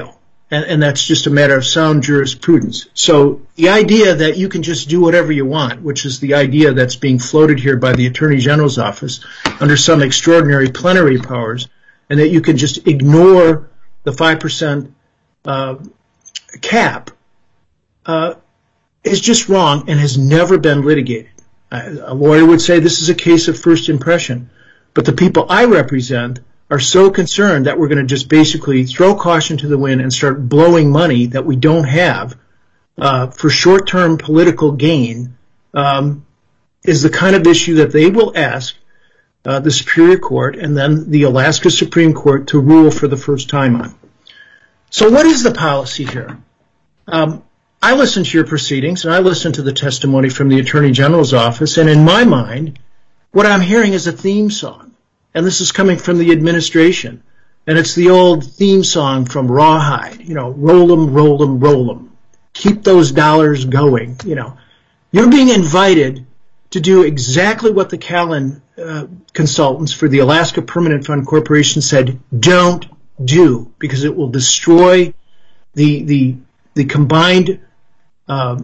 Speaker 7: And, and that's just a matter of sound jurisprudence. So the idea that you can just do whatever you want, which is the idea that's being floated here by the Attorney General's office under some extraordinary plenary powers, and that you can just ignore the five percent uh, cap, uh, is just wrong and has never been litigated. A lawyer would say this is a case of first impression, but the people I represent are so concerned that we're going to just basically throw caution to the wind and start blowing money that we don't have uh, for short-term political gain um, is the kind of issue that they will ask uh, the Superior Court and then the Alaska Supreme Court to rule for the first time on. So what is the policy here? Um, I listened to your proceedings and I listened to the testimony from the Attorney General's office, and in my mind, what I'm hearing is a theme song. And this is coming from the administration. And it's the old theme song from Rawhide, you know, roll 'em, roll 'em, roll 'em. Keep those dollars going, you know. You're being invited to do exactly what the Callan uh, consultants for the Alaska Permanent Fund Corporation said don't do, because it will destroy the, the, the combined uh,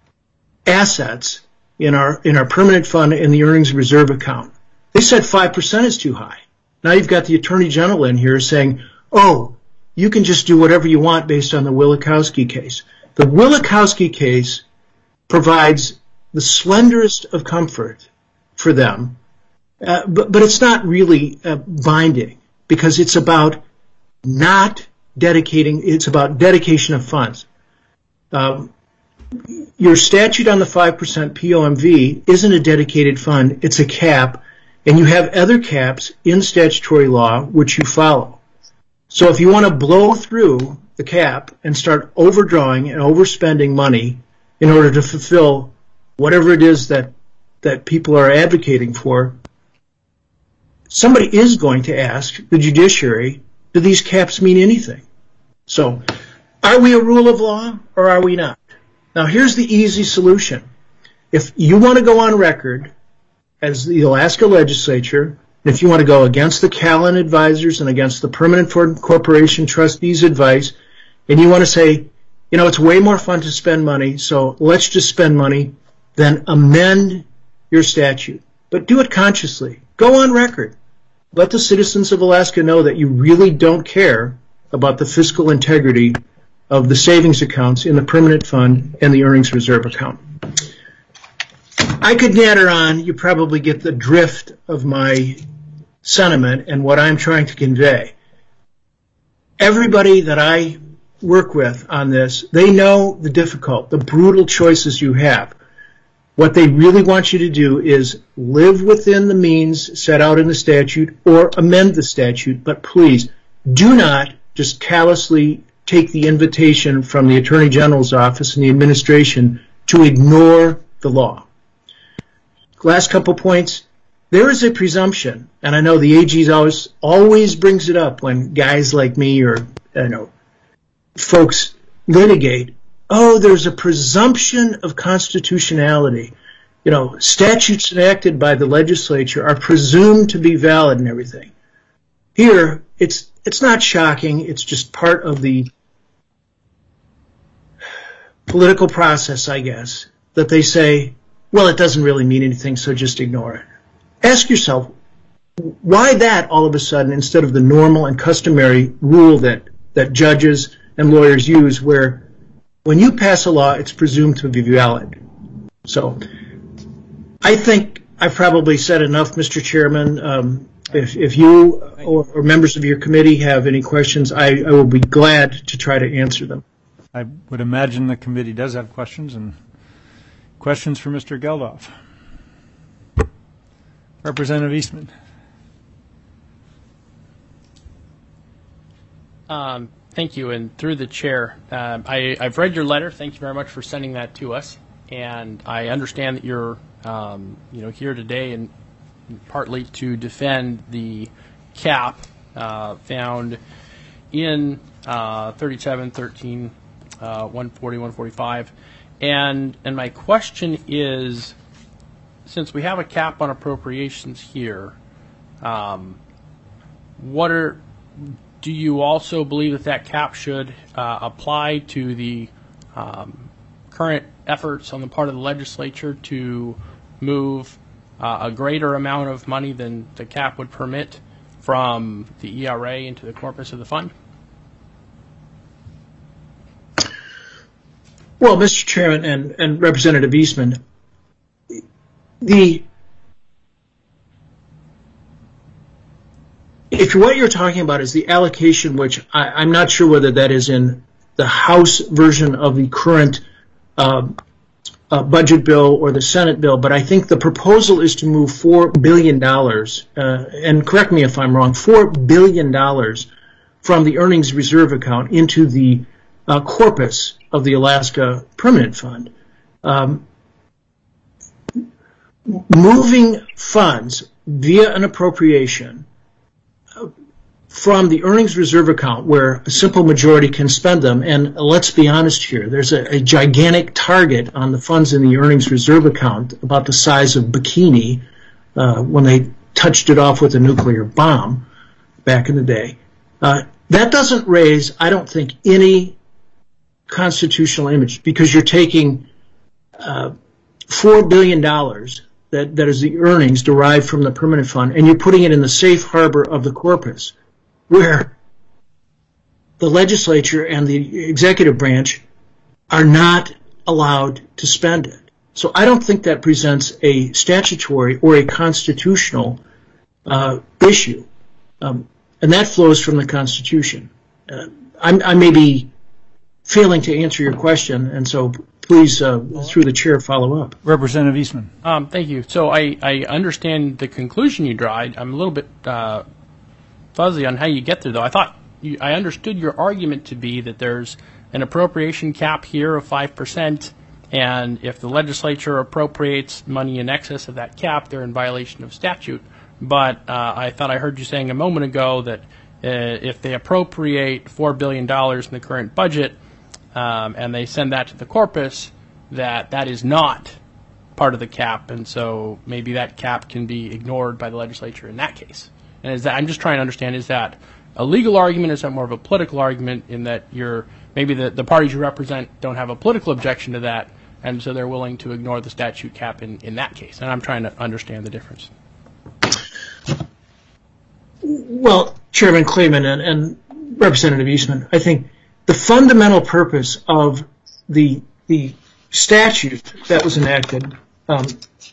Speaker 7: assets in our, in our permanent fund and the earnings reserve account. They said five percent is too high. Now you've got the Attorney General in here saying, oh, you can just do whatever you want based on the Wielechowski case. The Wielechowski case provides the slenderest of comfort for them, uh, but, but it's not really uh, binding, because it's about not dedicating, it's about dedication of funds. Um, your statute on the five percent P O M V isn't a dedicated fund, it's a cap. And you have other caps in statutory law which you follow. So if you want to blow through the cap and start overdrawing and overspending money in order to fulfill whatever it is that, that people are advocating for, somebody is going to ask the judiciary, do these caps mean anything? So are we a rule of law or are we not? Now here's the easy solution. If you want to go on record as the Alaska legislature, and if you want to go against the Callan advisors and against the Permanent Fund Corporation trustees' advice, and you want to say, you know, it's way more fun to spend money, so let's just spend money, then amend your statute. But do it consciously. Go on record. Let the citizens of Alaska know that you really don't care about the fiscal integrity of the savings accounts in the permanent fund and the earnings reserve account. I could natter on. You probably get the drift of my sentiment and what I'm trying to convey. Everybody that I work with on this, they know the difficult, the brutal choices you have. What they really want you to do is live within the means set out in the statute or amend the statute, but please do not just callously take the invitation from the Attorney General's office and the administration to ignore the law. Last couple points. There is a presumption, and I know the A G always always brings it up when guys like me or you know folks litigate. Oh, there's a presumption of constitutionality. You know, statutes enacted by the legislature are presumed to be valid and everything. Here, it's it's not shocking. It's just part of the political process, I guess, that they say, well, it doesn't really mean anything, so just ignore it. Ask yourself, why that all of a sudden instead of the normal and customary rule that, that judges and lawyers use where when you pass a law, it's presumed to be valid. So I think I've probably said enough, Mister Chairman. Um, if, if you or, or members of your committee have any questions, I, I will be glad to try to answer them.
Speaker 1: I would imagine the committee does have questions. And questions for Mister Geldof. Representative Eastman.
Speaker 4: Um, thank you, and through the chair, uh, I, I've read your letter. Thank you very much for sending that to us, and I understand that you're, um, you know, here today and partly to defend the cap uh, found in uh, thirty-seven thirteen, uh, one forty, one forty-five, and and my question is, since we have a cap on appropriations here, um, what are do you also believe that that cap should uh, apply to the um, current efforts on the part of the legislature to move uh, a greater amount of money than the cap would permit from the E R A into the corpus of the fund?
Speaker 7: Well, Mister Chairman and, and Representative Eastman, the if what you're talking about is the allocation, which I, I'm not sure whether that is in the House version of the current uh, uh, budget bill or the Senate bill, but I think the proposal is to move four billion dollars, uh, and correct me if I'm wrong, four billion dollars from the earnings reserve account into the uh, corpus of the Alaska Permanent Fund. Um, moving funds via an appropriation from the earnings reserve account, where a simple majority can spend them, and let's be honest here, there's a, a gigantic target on the funds in the earnings reserve account about the size of Bikini uh, when they touched it off with a nuclear bomb back in the day. Uh, that doesn't raise, I don't think, any constitutional image, because you're taking uh, four billion dollars that, that is the earnings derived from the permanent fund, and you're putting it in the safe harbor of the corpus, where the legislature and the executive branch are not allowed to spend it. So I don't think that presents a statutory or a constitutional uh, issue, um, and that flows from the Constitution. Uh, I'm, I may be failing to answer your question, and so please, uh, through the chair, follow up.
Speaker 1: Representative Eastman.
Speaker 4: Um, thank you. So I, I understand the conclusion you draw. I'm a little bit uh, fuzzy on how you get there, though. I thought you, I understood your argument to be that there's an appropriation cap here of five percent, and if the legislature appropriates money in excess of that cap, they're in violation of statute. But uh, I thought I heard you saying a moment ago that uh, if they appropriate four billion dollars in the current budget um, and they send that to the corpus, that that is not part of the cap, and so maybe that cap can be ignored by the legislature in that case. And is that, I'm just trying to understand, is that a legal argument, is that more of a political argument in that you're, maybe the, the parties you represent don't have a political objection to that, and so they're willing to ignore the statute cap in, in that case? And I'm trying to understand the difference.
Speaker 7: Well, Chairman Clayman and, and Representative Eastman, I think the fundamental purpose of the the statute that was enacted, um,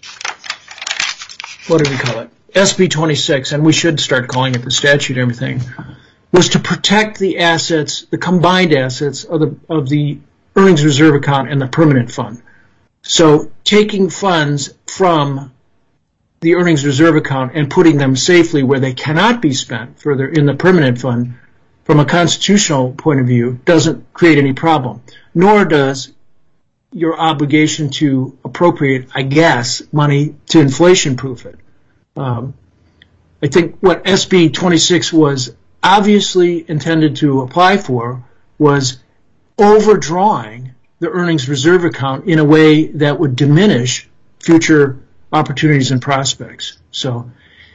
Speaker 7: what do we call it? S B twenty-six, and we should start calling it the statute and everything, was to protect the assets, the combined assets of the of the earnings reserve account and the permanent fund. So taking funds from the earnings reserve account and putting them safely where they cannot be spent further in the permanent fund, from a constitutional point of view, doesn't create any problem, nor does your obligation to appropriate, I guess, money to inflation-proof it. Um, I think what S B twenty-six was obviously intended to apply for was overdrawing the earnings reserve account in a way that would diminish future opportunities and prospects. So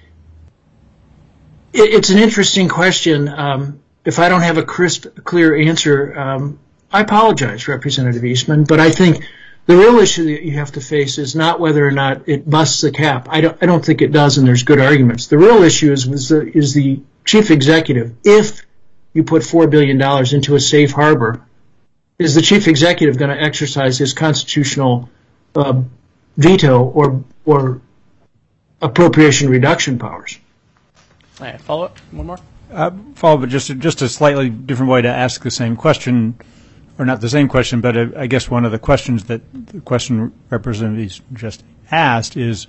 Speaker 7: it, it's an interesting question. Um, if I don't have a crisp, clear answer, um, I apologize, Representative Eastman, but I think the real issue that you have to face is not whether or not it busts the cap. I don't, I don't think it does, and there's good arguments. The real issue is, is, the, is the chief executive. If you put four billion dollars into a safe harbor, is the chief executive going to exercise his constitutional uh, veto or or appropriation reduction powers?
Speaker 4: All right, follow up, one more.
Speaker 1: Uh, follow, but just just a slightly different way to ask the same question, or not the same question, but uh, I guess one of the questions that the question Representative just asked is,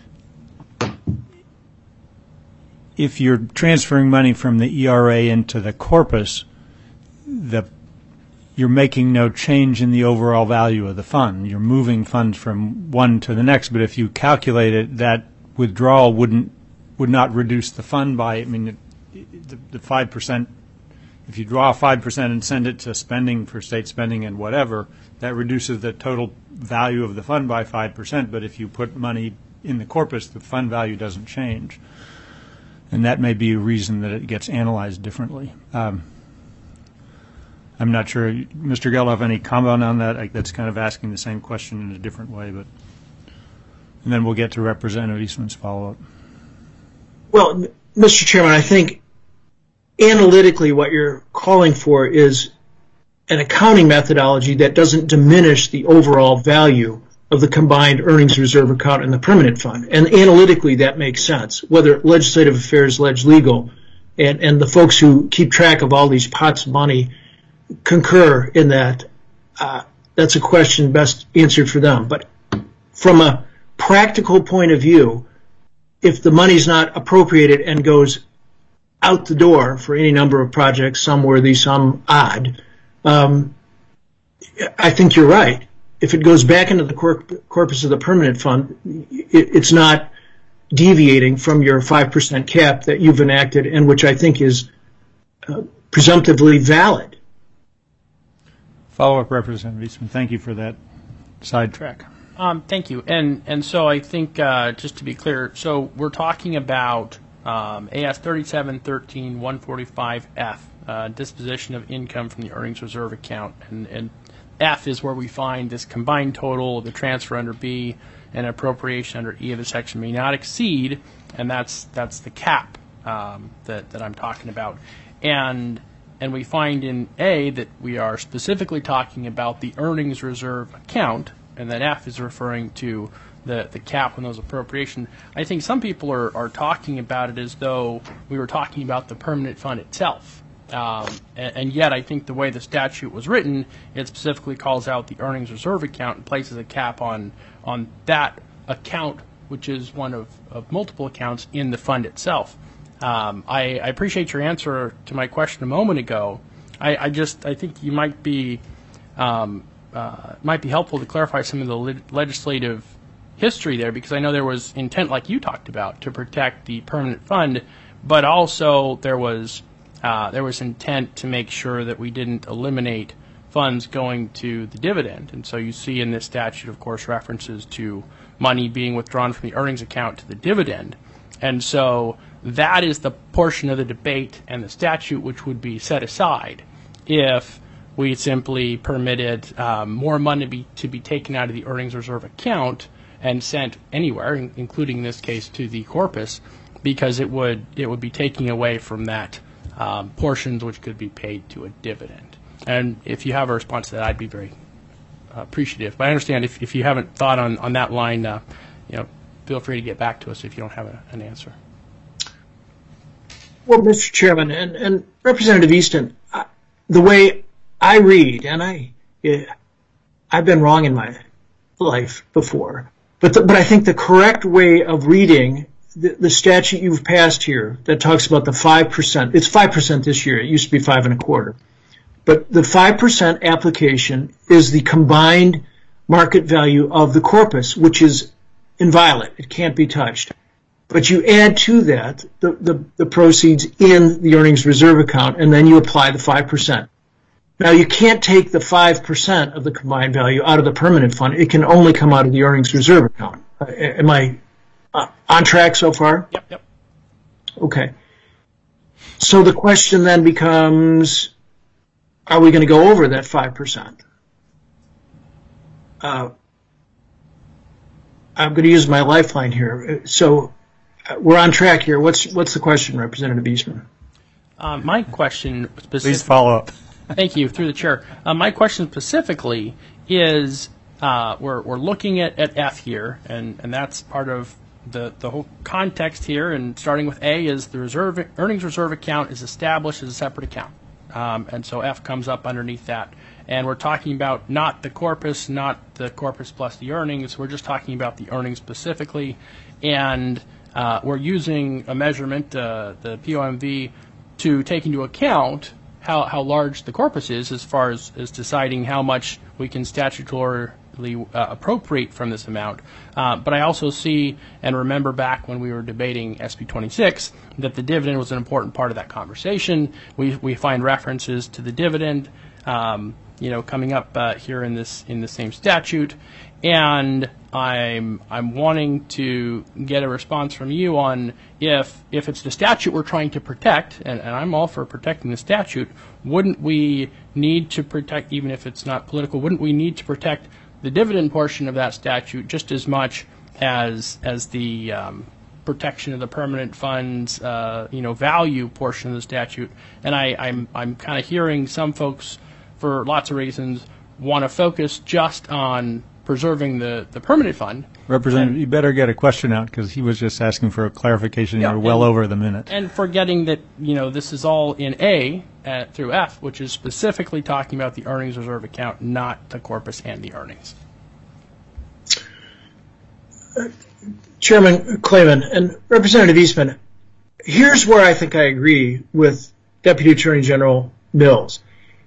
Speaker 1: if you're transferring money from the E R A into the corpus, the you're making no change in the overall value of the fund. You're moving funds from one to the next, but if you calculate it, that withdrawal wouldn't would not reduce the fund by, I mean, it, the, the five percent, if you draw five percent and send it to spending for state spending and whatever, that reduces the total value of the fund by five percent, but if you put money in the corpus, the fund value doesn't change. And that may be a reason that it gets analyzed differently. Um, I'm not sure. Mister Geldof, any comment on that? I, that's kind of asking the same question in a different way, but and then we'll get to Representative Eastman's follow-up.
Speaker 7: Well, Mister Chairman, I think analytically what you're calling for is an accounting methodology that doesn't diminish the overall value of the combined earnings reserve account and the permanent fund. And analytically, that makes sense. Whether legislative affairs, leg legal, and, and the folks who keep track of all these pots of money concur in that, uh, that's a question best answered for them. But from a practical point of view, if the money's not appropriated and goes out the door for any number of projects, some worthy, some odd, um, I think you're right. If it goes back into the corp- corpus of the permanent fund, it, it's not deviating from your five percent cap that you've enacted and which I think is uh, presumptively valid.
Speaker 1: Follow-up, Representative Eastman. Thank you for that sidetrack.
Speaker 4: Um, thank you. And and so I think, uh, just to be clear, so we're talking about um, A S thirty-seven thirteen one forty-five F, uh, disposition of income from the earnings reserve account. And, and F is where we find this combined total, the transfer under B, and appropriation under E of the section may not exceed, and that's that's the cap um, that, that I'm talking about. And and we find in A that we are specifically talking about the earnings reserve account, and then F is referring to the, the cap on those appropriations. I think some people are, are talking about it as though we were talking about the permanent fund itself. Um, and, and yet I think the way the statute was written, it specifically calls out the earnings reserve account and places a cap on on that account, which is one of, of multiple accounts in the fund itself. Um, I, I appreciate your answer to my question a moment ago. I, I just I think you might be um, uh, might be helpful to clarify some of the le- legislative history there, because I know there was intent, like you talked about, to protect the permanent fund, but also there was uh, there was intent to make sure that we didn't eliminate funds going to the dividend. And so you see in this statute, of course, references to money being withdrawn from the earnings account to the dividend. And so that is the portion of the debate and the statute which would be set aside if we simply permitted um, more money be, to be taken out of the earnings reserve account and sent anywhere, in, including in this case to the corpus, because it would it would be taking away from that um, portions which could be paid to a dividend. And if you have a response to that, I'd be very uh, appreciative. But I understand if, if you haven't thought on, on that line, uh, you know, feel free to get back to us if you don't have a, an answer.
Speaker 7: Well, Mister Chairman and, and Representative Easton, uh, the way I read, and I, uh, I've been wrong in my life before, but the, but I think the correct way of reading the, the statute you've passed here that talks about the five percent, it's five percent this year, it used to be five and a quarter, but the five percent application is the combined market value of the corpus, which is inviolate, it can't be touched. But you add to that the, the, the proceeds in the earnings reserve account, and then you apply the five percent. Now, you can't take the five percent of the combined value out of the permanent fund. It can only come out of the earnings reserve account. Uh, am I uh, on track so far?
Speaker 4: Yep, yep.
Speaker 7: Okay. So the question then becomes, are we going to go over that five percent? Uh, I'm going to use my lifeline here. So we're on track here. What's what's the question, Representative Eastman?
Speaker 4: Uh, my question specifically.
Speaker 1: Please follow up.
Speaker 4: Thank you, through the chair. Uh, my question specifically is, uh, we're we're looking at, at F here, and, and that's part of the, the whole context here. And starting with A is the reserve earnings reserve account is established as a separate account, um, and so F comes up underneath that. And we're talking about not the corpus, not the corpus plus the earnings. We're just talking about the earnings specifically, and uh, we're using a measurement, uh, the P O M V, to take into account how, how large the corpus is as far as, as deciding how much we can statutorily uh, appropriate from this amount. Uh, but I also see and remember back when we were debating S B twenty-six that the dividend was an important part of that conversation. We, we find references to the dividend um, you know, coming up uh, here in this in the same statute, and I'm I'm wanting to get a response from you on if if it's the statute we're trying to protect, and, and I'm all for protecting the statute. Wouldn't we need to protect, even if it's not political? Wouldn't we need to protect the dividend portion of that statute just as much as as the um, protection of the permanent funds, uh, you know, value portion of the statute? And I, I'm I'm kind of hearing some folks, for lots of reasons, want to focus just on preserving the, the permanent fund.
Speaker 1: Representative,
Speaker 4: and,
Speaker 1: you better get a question out because he was just asking for a clarification.
Speaker 4: Yeah,
Speaker 1: You're well
Speaker 4: and,
Speaker 1: over the minute.
Speaker 4: And forgetting that, you know, this is all in A uh, through F, which is specifically talking about the earnings reserve account, not the corpus and the earnings.
Speaker 7: Chairman Clayman and Representative Eastman, here's where I think I agree with Deputy Attorney General Mills.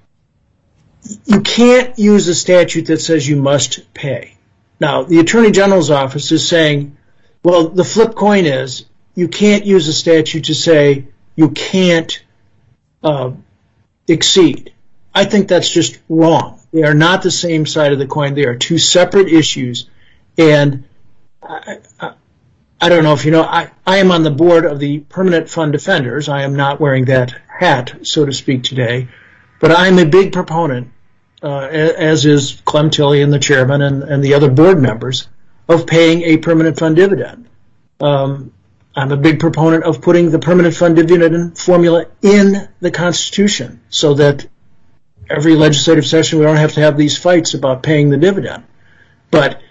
Speaker 7: You can't use a statute that says you must pay. Now, the Attorney General's office is saying, well, the flip coin is you can't use a statute to say you can't uh, exceed. I think that's just wrong. They are not the same side of the coin. They are two separate issues. And I, I, I don't know if you know, I, I am on the board of the Permanent Fund Defenders. I am not wearing that hat, so to speak, today. But I'm a big proponent, uh, as is Clem Tilley and the chairman and, and the other board members, of paying a permanent fund dividend. Um, I'm a big proponent of putting the permanent fund dividend formula in the Constitution so that every legislative session we don't have to have these fights about paying the dividend. But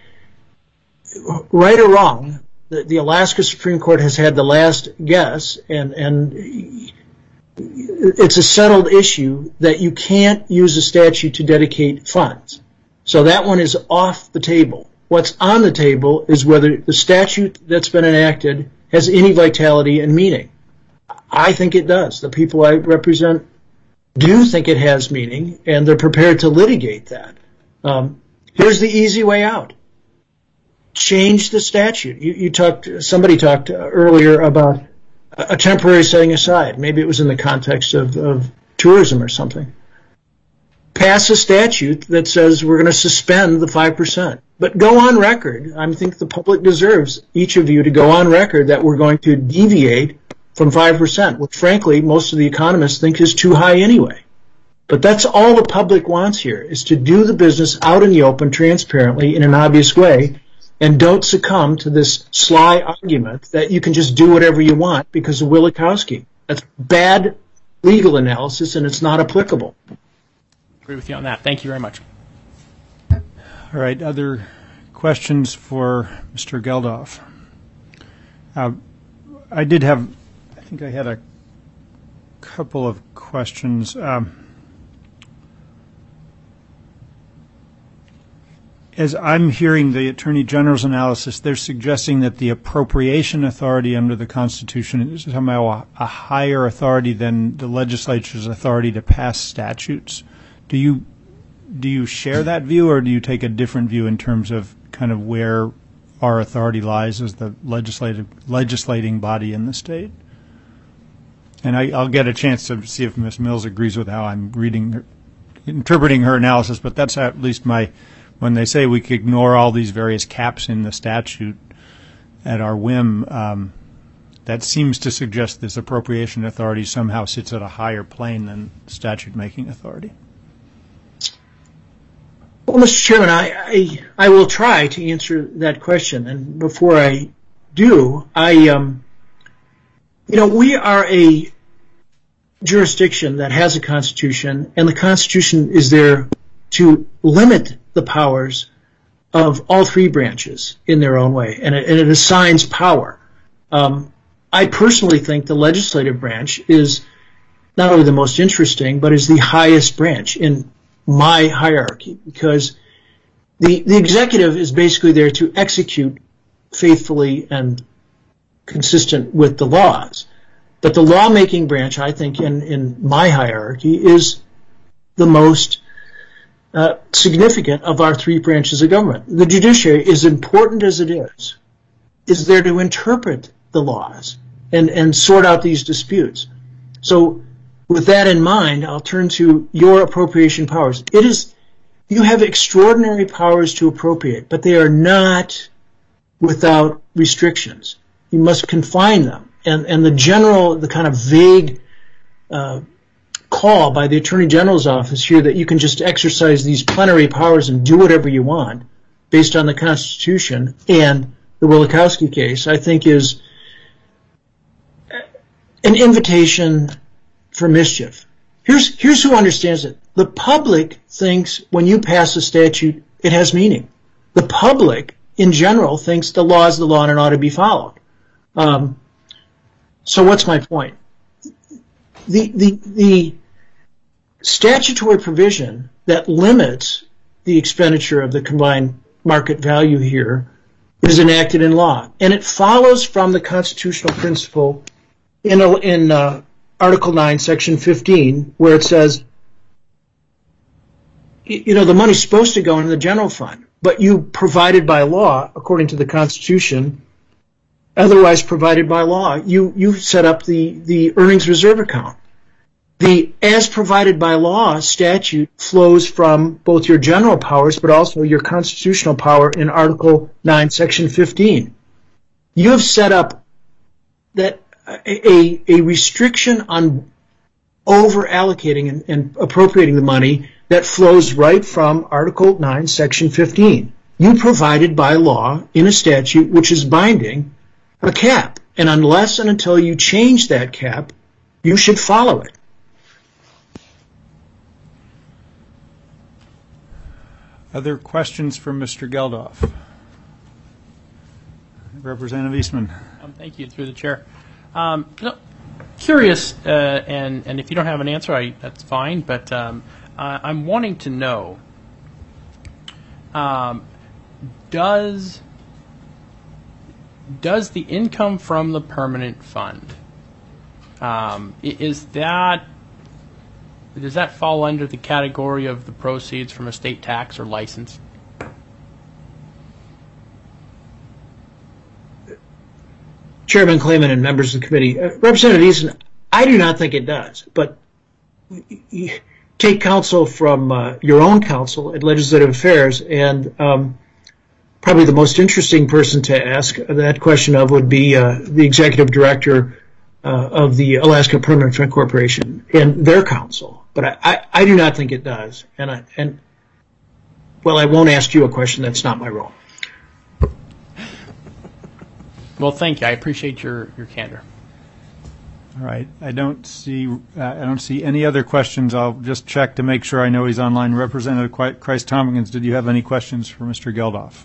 Speaker 7: right or wrong, the, the Alaska Supreme Court has had the last guess, and, and it's a settled issue that you can't use a statute to dedicate funds. So that one is off the table. What's on the table is whether the statute that's been enacted has any vitality and meaning. I think it does. The people I represent do think it has meaning, and they're prepared to litigate that. Um, here's the easy way out. Change the statute. You, you talked. Somebody talked earlier about a temporary setting aside. Maybe it was in the context of, of tourism or something. Pass a statute that says we're going to suspend the five percent. But go on record. I think the public deserves each of you to go on record that we're going to deviate from five percent, which frankly most of the economists think is too high anyway. But that's all the public wants here, is to do the business out in the open, transparently, in an obvious way, and don't succumb to this sly argument that you can just do whatever you want because of Wilikowski. That's bad legal analysis, and it's not applicable.
Speaker 4: Agree with you on that. Thank you very much.
Speaker 1: All right. Other questions for Mister Geldof? Uh, I did have, I think I had a couple of questions. Um, As I'm hearing the Attorney General's analysis, they're suggesting that the appropriation authority under the Constitution is somehow a, a higher authority than the legislature's authority to pass statutes. Do you do you share that view, or do you take a different view in terms of kind of where our authority lies as the legislative legislating body in the state? And I, I'll get a chance to see if Miz Mills agrees with how I'm reading, her, interpreting her analysis, but that's at least my. When they say we could ignore all these various caps in the statute at our whim, um, that seems to suggest this appropriation authority somehow sits at a higher plane than statute-making authority.
Speaker 7: Well, Mister Chairman, I, I I will try to answer that question. And before I do, I um, you know, we are a jurisdiction that has a constitution, and the Constitution is there to limit the powers of all three branches in their own way, and it, and it assigns power. Um, I personally think the legislative branch is not only the most interesting, but is the highest branch in my hierarchy, because the, the executive is basically there to execute faithfully and consistent with the laws. But the lawmaking branch, I think, in, in my hierarchy, is the most Uh, significant of our three branches of government. The judiciary, as important as it is, is there to interpret the laws and, and sort out these disputes. So with that in mind, I'll turn to your appropriation powers. It is, you have extraordinary powers to appropriate, but they are not without restrictions. You must confine them. And, and the general, the kind of vague uh, call by the Attorney General's office here that you can just exercise these plenary powers and do whatever you want based on the Constitution and the Wielechowski case, I think is an invitation for mischief. Here's, here's who understands it. The public thinks when you pass a statute, it has meaning. The public, in general, thinks the law is the law and it ought to be followed. Um, so what's my point? The, the, the statutory provision that limits the expenditure of the combined market value here is enacted in law, and it follows from the constitutional principle in, a, in uh, Article nine, Section fifteen, where it says, you know, the money's supposed to go into the general fund, but you provided by law, according to the Constitution, otherwise provided by law, you, you set up the, the earnings reserve account. The as provided by law statute flows from both your general powers but also your constitutional power in Article nine, Section fifteen. You have set up that a, a restriction on over allocating and, and appropriating the money that flows right from Article nine, Section fifteen. You provided by law in a statute which is binding a cap, and unless and until you change that cap, you should follow it.
Speaker 1: Other questions for Mister Geldof? Representative Eastman.
Speaker 4: Um, thank you, through the chair. Um, no, curious, uh, and, and if you don't have an answer, I, that's fine, but um, uh, I'm wanting to know, um, does, does the income from the permanent fund, um, is that, does that fall under the category of the proceeds from a state tax or license?
Speaker 7: Chairman Clayman and members of the committee, uh, Representative Easton, I do not think it does, but you take counsel from uh, your own counsel at Legislative Affairs, and um, probably the most interesting person to ask that question of would be uh, the executive director uh, of the Alaska Permanent Fund Corporation and their counsel. But I, I, I do not think it does, and I, and well, I won't ask you a question. That's not my role.
Speaker 4: Well, thank you. I appreciate your, your candor.
Speaker 1: All right. I don't see uh, I don't see any other questions. I'll just check to make sure I know he's online. Representative Christ Tompkins, did you have any questions for Mister Geldof?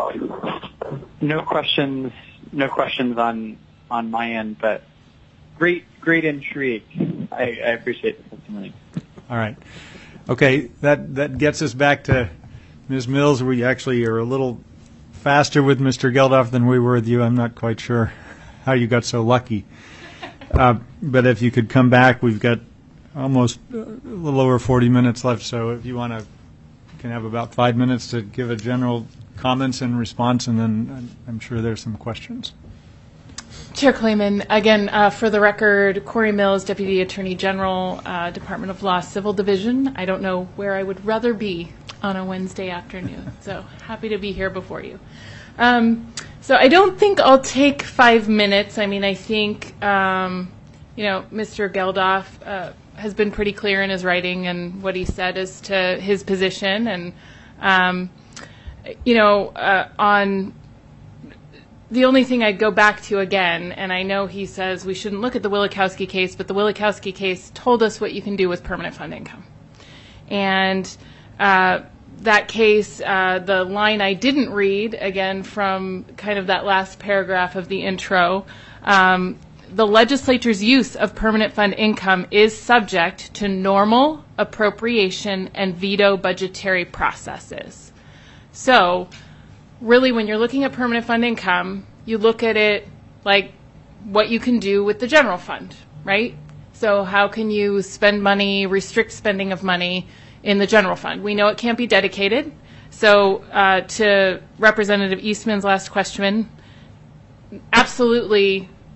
Speaker 6: No questions. No questions on on my end, but great great intrigue. I, I appreciate the testimony.
Speaker 1: All right. Okay. That that gets us back to Miz Mills. We actually are a little faster with Mister Geldof than we were with you. I'm not quite sure how you got so lucky. Uh, but if you could come back, we've got almost a little over forty minutes left. So if you want to, can have about five minutes to give a general comments and response, and then I'm sure there's some questions.
Speaker 3: Chair Clayman, again, uh, for the record, Corey Mills, Deputy Attorney General, uh, Department of Law, Civil Division. I don't know where I would rather be on a Wednesday afternoon, so happy to be here before you. Um, so I don't think I'll take five minutes. I mean, I think, um, you know, Mister Geldof uh, has been pretty clear in his writing and what he said as to his position. And, um, you know, uh, on the only thing I'd go back to again, and I know he says we shouldn't look at the Wielechowski case, but the Wielechowski case told us what you can do with permanent fund income. And uh, that case, uh, the line I didn't read, again, from kind of that last paragraph of the intro, um, the legislature's use of permanent fund income is subject to normal appropriation and veto budgetary processes. So really, when you're looking at permanent fund income, you look at it like what you can do with the general fund, right? So how can you spend money, restrict spending of money in the general fund? We know it can't be dedicated. So uh, to Representative Eastman's last question, absolutely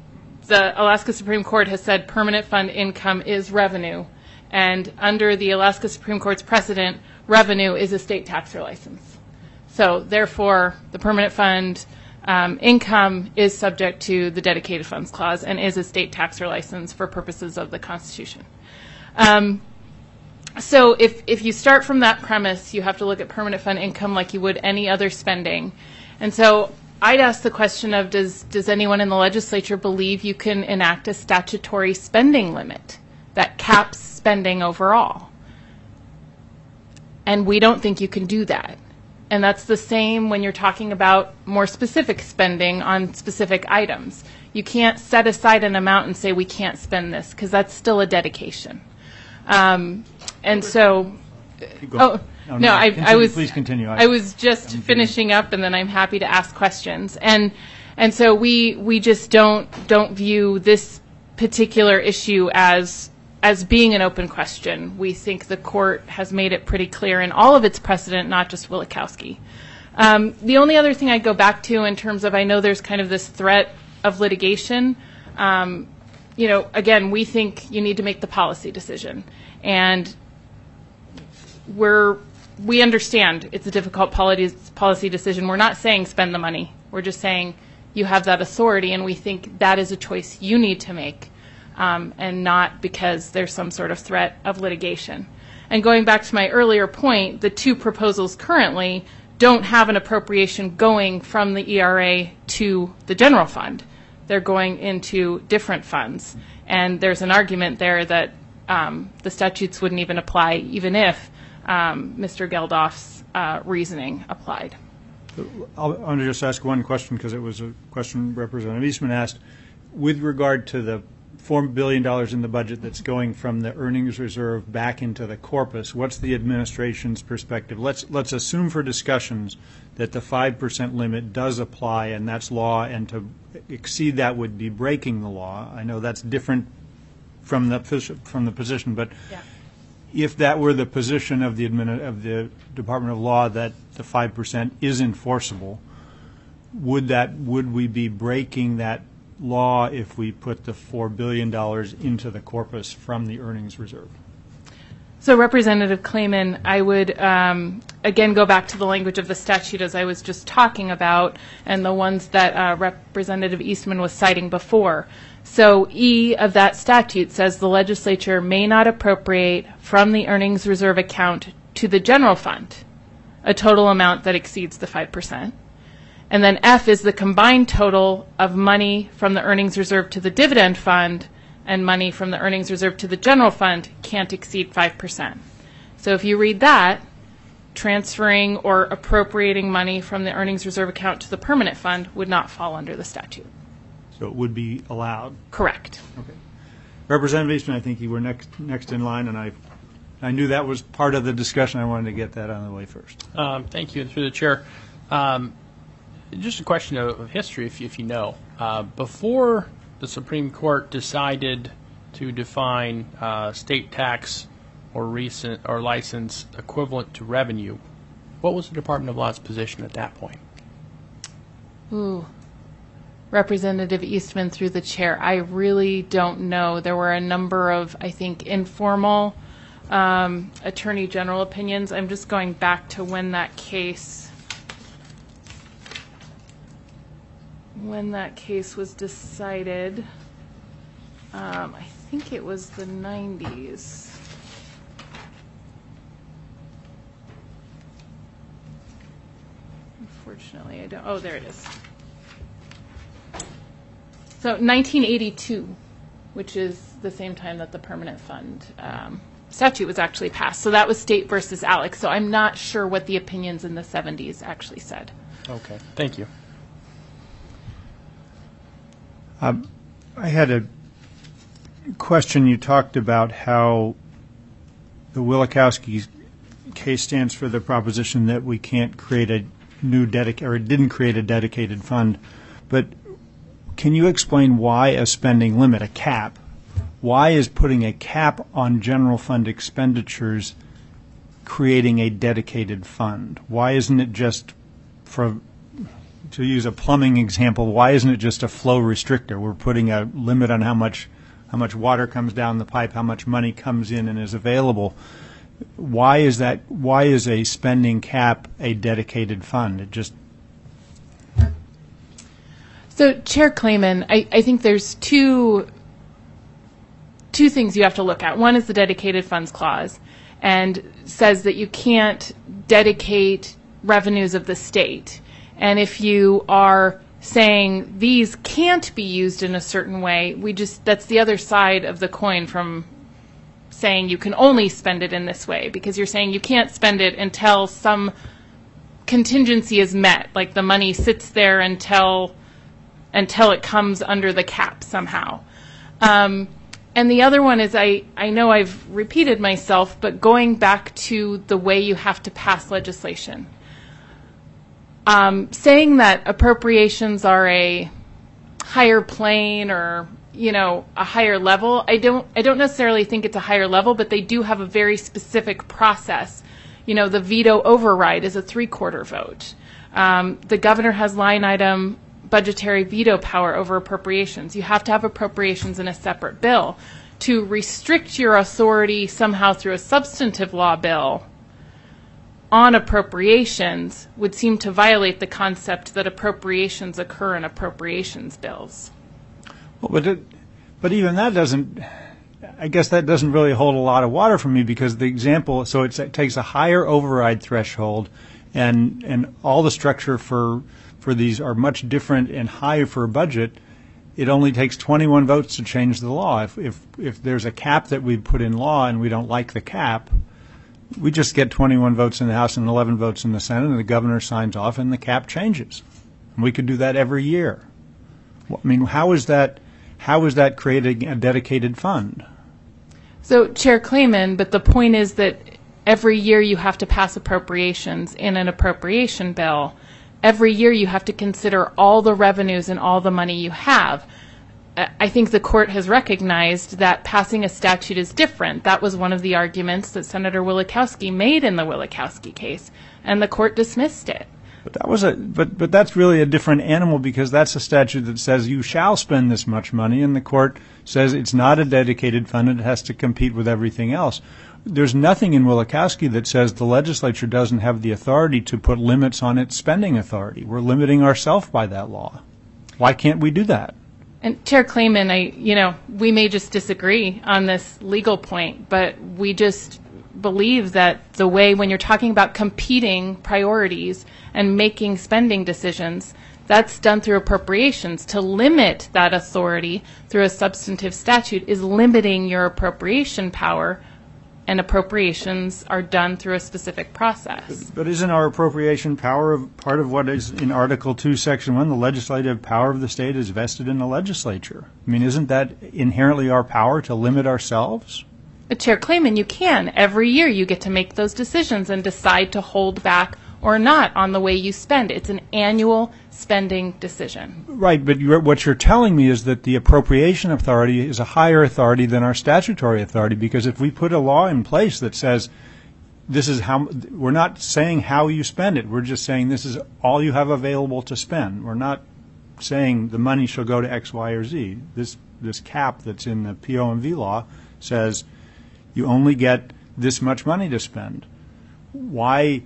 Speaker 3: the Alaska Supreme Court has said permanent fund income is revenue, and under the Alaska Supreme Court's precedent, revenue is a state tax or license. So therefore, the permanent fund um, income is subject to the dedicated funds clause and is a state tax or license for purposes of the Constitution. Um, so if, if you start from that premise, you have to look at permanent fund income like you would any other spending. And so I'd ask the question of, does, does anyone in the legislature believe you can enact a statutory spending limit that caps spending overall? And we don't think you can do that. And that's the same when you're talking about more specific spending on specific items. You can't set aside an amount and say we can't spend this, because that's still a dedication. Um, and so, oh,
Speaker 1: no,
Speaker 3: no,
Speaker 1: no,
Speaker 3: I,
Speaker 1: continue,
Speaker 3: I was,
Speaker 1: please continue. I,
Speaker 3: I was just
Speaker 1: I'm
Speaker 3: finishing up, and then I'm happy to ask questions. And and so we we just don't don't view this particular issue as as being an open question. We think the court has made it pretty clear in all of its precedent, not just Wielechowski. Um, the only other thing I go back to in terms of, I know there's kind of this threat of litigation. Um, you know, again, we think you need to make the policy decision, and we're we understand it's a difficult policy policy decision. We're not saying spend the money. We're just saying you have that authority, and we think that is a choice you need to make. Um, and not because there's some sort of threat of litigation. And going back to my earlier point, the two proposals currently don't have an appropriation going from the E R A to the general fund. They're going into different funds. And there's an argument there that um, the statutes wouldn't even apply even if um, Mister Geldof's uh, reasoning applied.
Speaker 1: I'll, I want to just ask one question, because it was a question Representative Eastman asked. With regard to the four billion dollars in the budget that's going from the earnings reserve back into the corpus, what's the administration's perspective? Let's let's assume for discussions that the five percent limit does apply, and that's law, and to exceed that would be breaking the law. I know that's different from the from the position, but
Speaker 3: Yeah.
Speaker 1: if that were the position of the admin, of the Department of Law, that the five percent is enforceable, would that would we be breaking that law if we put the four billion dollars into the corpus from the earnings reserve?
Speaker 3: So, Representative Clayman, I would um, again go back to the language of the statute as I was just talking about, and the ones that uh, Representative Eastman was citing before. So, E of that statute says the legislature may not appropriate from the earnings reserve account to the general fund a total amount that exceeds the five percent. And then F is the combined total of money from the earnings reserve to the dividend fund and money from the earnings reserve to the general fund can't exceed five percent. So if you read that, transferring or appropriating money from the earnings reserve account to the permanent fund would not fall under the statute.
Speaker 1: So it would be allowed.
Speaker 3: Correct.
Speaker 1: Okay. Representative Eastman, I think you were next next in line, and I I knew that was part of the discussion. I wanted to get that on the way first.
Speaker 4: Um, thank you. Through the chair. Um, Just a question of, of history, if you, if you know. Uh, before the Supreme Court decided to define uh, state tax or recent or license equivalent to revenue, what was the Department of Law's position at that point?
Speaker 3: Ooh. Representative Eastman, through the chair, I really don't know. There were a number of, I think, informal um, Attorney General opinions. I'm just going back to when that case when that case was decided. Um, I think it was the nineties. Unfortunately, I don't. Oh, there it is. So nineteen eighty-two, which is the same time that the permanent fund um, statute was actually passed. So that was State versus Alex. So I'm not sure what the opinions in the seventies actually said.
Speaker 4: Okay, thank you.
Speaker 1: Um, I had a question. You talked about how the Wielechowski case stands for the proposition that we can't create a new dedicated, or it didn't create a dedicated fund. But can you explain why a spending limit, a cap, why is putting a cap on general fund expenditures creating a dedicated fund? Why isn't it just for to use a plumbing example, why isn't it just a flow restrictor? We're putting a limit on how much how much water comes down the pipe, how much money comes in and is available. Why is that? Why is a spending cap a dedicated fund? It just
Speaker 3: So, Chair Clayman, I, I think there's two two things you have to look at. One is the dedicated funds clause, and says that you can't dedicate revenues of the state. And if you are saying these can't be used in a certain way, we just that's the other side of the coin from saying you can only spend it in this way, because you're saying you can't spend it until some contingency is met, like the money sits there until until it comes under the cap somehow. Um, and the other one is, I, I know I've repeated myself, but going back to the way you have to pass legislation. Um, saying that appropriations are a higher plane or, you know, a higher level, I don't, I don't necessarily think it's a higher level, but they do have a very specific process. You know, the veto override is a three-quarter vote. Um, the governor has line item budgetary veto power over appropriations. You have to have appropriations in a separate bill. To restrict your authority somehow through a substantive law bill on appropriations would seem to violate the concept that appropriations occur in appropriations bills.
Speaker 1: Well, but it, but even that doesn't. I guess that doesn't really hold a lot of water for me, because the example. So it's, it takes a higher override threshold, and and all the structure for for these are much different and higher for a budget. It only takes twenty-one votes to change the law. If if if there's a cap that we put in law and we don't like the cap, we just get twenty-one votes in the House and eleven votes in the Senate, and the governor signs off, and the cap changes. And we could do that every year. I mean, how is that? How is that creating a dedicated fund?
Speaker 3: So, Chair Clayman, but the point is that every year you have to pass appropriations in an appropriation bill. Every year you have to consider all the revenues and all the money you have. I think the court has recognized that passing a statute is different. That was one of the arguments that Senator Wielechowski made in the Wielechowski case, and the court dismissed it.
Speaker 1: But that was a but but that's really a different animal, because that's a statute that says you shall spend this much money, and the court says it's not a dedicated fund and it has to compete with everything else. There's nothing in Wielechowski that says the legislature doesn't have the authority to put limits on its spending authority. We're limiting ourselves by that law. Why can't we do that?
Speaker 3: And Chair Clayman, I, you know, we may just disagree on this legal point, but we just believe that the way, when you're talking about competing priorities and making spending decisions, that's done through appropriations. To limit that authority through a substantive statute is limiting your appropriation power, and appropriations are done through a specific process.
Speaker 1: But isn't our appropriation power part of what is in Article two, Section one? The legislative power of the state is vested in the legislature. I mean, isn't that inherently our power to limit ourselves?
Speaker 3: But Chair Clayman, you can. Every year you get to make those decisions and decide to hold back or not on the way you spend. It's an annual spending decision.
Speaker 1: Right, but you're, what you're telling me is that the appropriation authority is a higher authority than our statutory authority, because if we put a law in place that says this is how, we're not saying how you spend it, we're just saying this is all you have available to spend. We're not saying the money shall go to X, Y, or Z. This, this cap that's in the P O M V law says you only get this much money to spend. Why...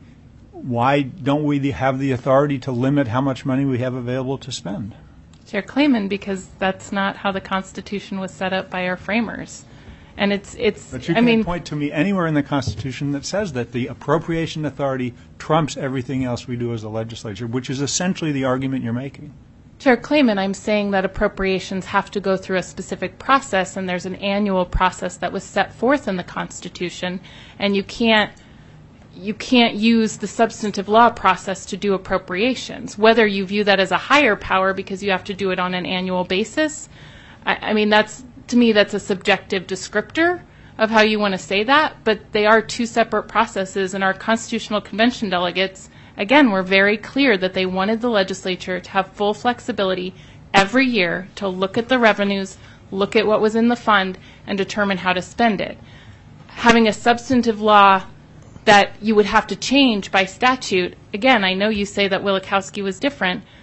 Speaker 1: Why don't we have the authority to limit how much money we have available to spend?
Speaker 3: Chair Clayman, because that's not how the Constitution was set up by our framers. And it's, it's
Speaker 1: But you
Speaker 3: I
Speaker 1: can't
Speaker 3: mean,
Speaker 1: point to me anywhere in the Constitution that says that the appropriation authority trumps everything else we do as a legislature, which is essentially the argument you're making.
Speaker 3: Chair Clayman, I'm saying that appropriations have to go through a specific process, and there's an annual process that was set forth in the Constitution, and you can't you can't use the substantive law process to do appropriations. Whether you view that as a higher power because you have to do it on an annual basis, I, I mean, that's, to me, that's a subjective descriptor of how you want to say that, but they are two separate processes, and our Constitutional Convention delegates, again, were very clear that they wanted the legislature to have full flexibility every year to look at the revenues, look at what was in the fund, and determine how to spend it. Having a substantive law that you would have to change by statute, again, I know you say that Wielechowski was different.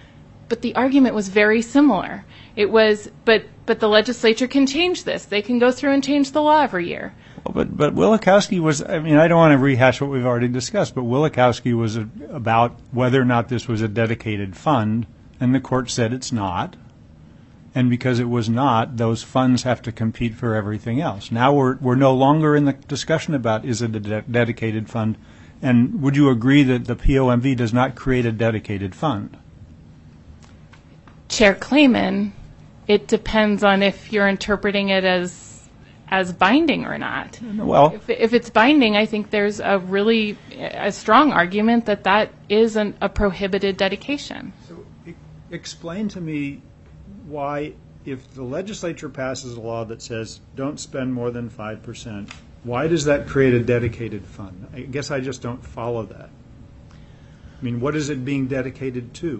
Speaker 3: but the argument was very similar. It was, but but the legislature can change this. They can go through and change the law every year.
Speaker 1: Well, but but Wielechowski was, I mean, I don't want to rehash what we've already discussed, but Wielechowski was a, about whether or not this was a dedicated fund, and the court said it's not. And because it was not, those funds have to compete for everything else. Now we're we're no longer in the discussion about is it a de- dedicated fund. And would you agree that the P O M V does not create a dedicated fund?
Speaker 3: Chair Clayman, it depends on if you're interpreting it as as binding or not.
Speaker 1: Well,
Speaker 3: If, if it's binding, I think there's a really a strong argument that that is an, a prohibited dedication.
Speaker 1: so e- explain to me why, if the legislature passes a law that says don't spend more than five percent, why does that create a dedicated fund? I guess I just don't follow that. I mean, what is it being dedicated to?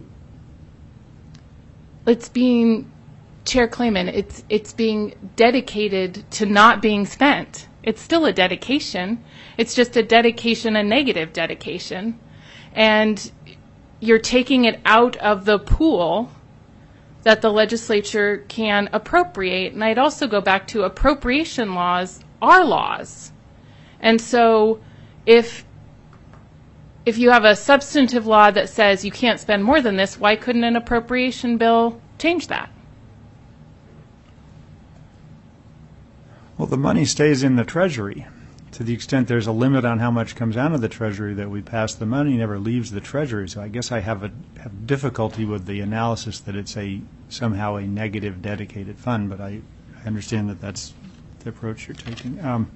Speaker 3: It's being, Chair Clayman, it's it's being dedicated to not being spent. It's still a dedication. It's just a dedication, a negative dedication. And you're taking it out of the pool that the legislature can appropriate. And I'd also go back to appropriation laws are laws. And so if if you have a substantive law that says you can't spend more than this, why couldn't an appropriation bill change that?
Speaker 1: Well, the money stays in the Treasury. To the extent there's a limit on how much comes out of the Treasury that we pass, the money never leaves the Treasury. So I guess I have a have difficulty with the analysis that it's a somehow a negative dedicated fund, but I, I understand that that's the approach you're taking. Um,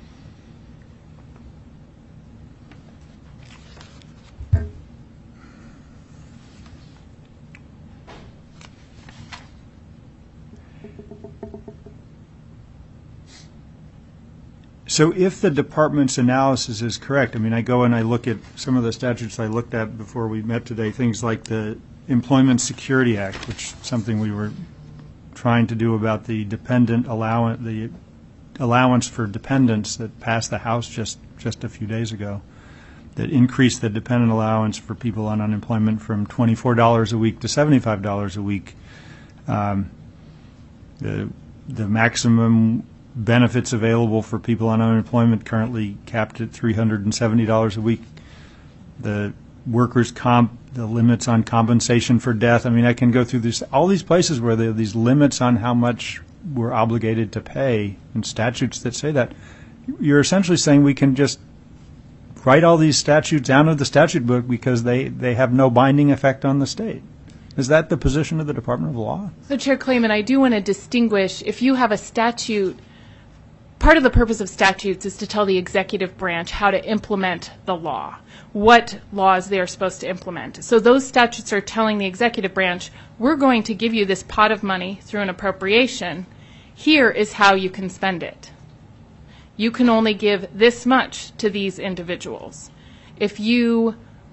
Speaker 1: So if the department's analysis is correct, I mean, I go and I look at some of the statutes I looked at before we met today, things like the Employment Security Act, which is something we were trying to do about the dependent allowance, the allowance for dependents that passed the House just, just a few days ago, that increased the dependent allowance for people on unemployment from twenty-four dollars a week to seventy-five dollars a week. Um, the the maximum benefits available for people on unemployment currently capped at three hundred seventy dollars a week. The workers' comp, the limits on compensation for death. I mean, I can go through this, all these places where there are these limits on how much we're obligated to pay and statutes that say that. You're essentially saying we can just write all these statutes out of the statute book because they, they have no binding effect on the state. Is that the position of the Department of Law?
Speaker 3: So, Chair Clayman, I do want to distinguish, if you have a statute, part of the purpose of statutes is to tell the executive branch how to implement the law, what laws they are supposed to implement. So those statutes are telling the executive branch, we're going to give you this pot of money through an appropriation. Here is how you can spend it. You can only give this much to these individuals. If you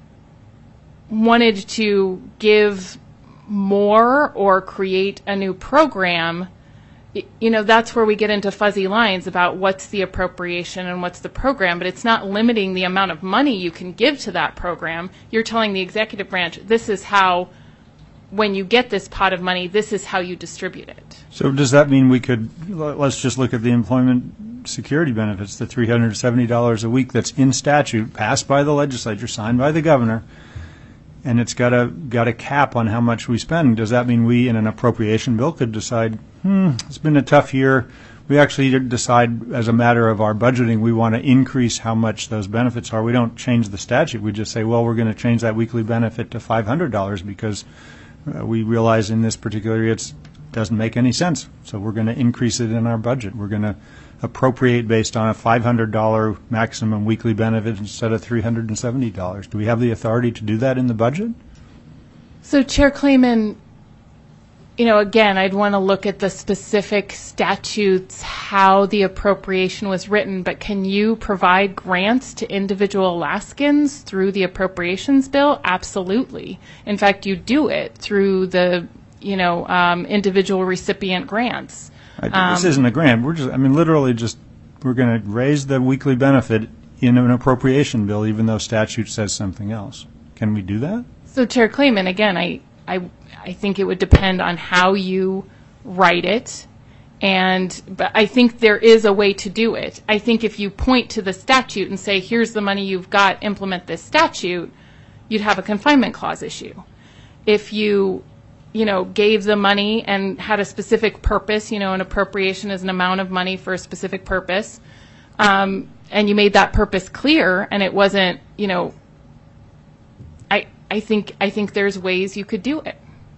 Speaker 3: wanted to give more or create a new program, you know, that's where we get into fuzzy lines about what's the appropriation and what's the program, but it's not limiting the amount of money you can give to that program. You're telling the executive branch, this is how, when you get this pot of money, this is how you distribute it.
Speaker 1: So does that mean we could, let's just look at the employment security benefits, the three hundred seventy dollars a week that's in statute, passed by the legislature, signed by the governor, and it's got a got a cap on how much we spend. Does that mean we, in an appropriation bill, could decide, hmm, it's been a tough year. We actually decide, as a matter of our budgeting, we want to increase how much those benefits are. We don't change the statute. We just say, well, we're going to change that weekly benefit to five hundred dollars because uh, we realize in this particular year it doesn't make any sense. So we're going to increase it in our budget. We're going to appropriate based on a five hundred dollars maximum weekly benefit instead of three hundred seventy dollars. Do we have the authority to do that in the budget?
Speaker 3: So, Chair Clayman, you know, again, I'd want to look at the specific statutes, how the appropriation was written, but can you provide grants to individual Alaskans through the appropriations bill? Absolutely. In fact, you do it through the, you know, um, individual recipient grants.
Speaker 1: I, this isn't a grant. We're just, I mean, literally just, we're going to raise the weekly benefit in an appropriation bill, even though statute says something else. Can we do that?
Speaker 3: So, Chair Clayman, again, I, I, I think it would depend on how you write it. And, but I think there is a way to do it. I think if you point to the statute and say, here's the money you've got, implement this statute, you'd have a confinement clause issue. If you, you know, gave the money and had a specific purpose, you know, an appropriation is an amount of money for a specific purpose, um, and you made that purpose clear, and it wasn't, you know, I, I think, I think there's ways you could do it.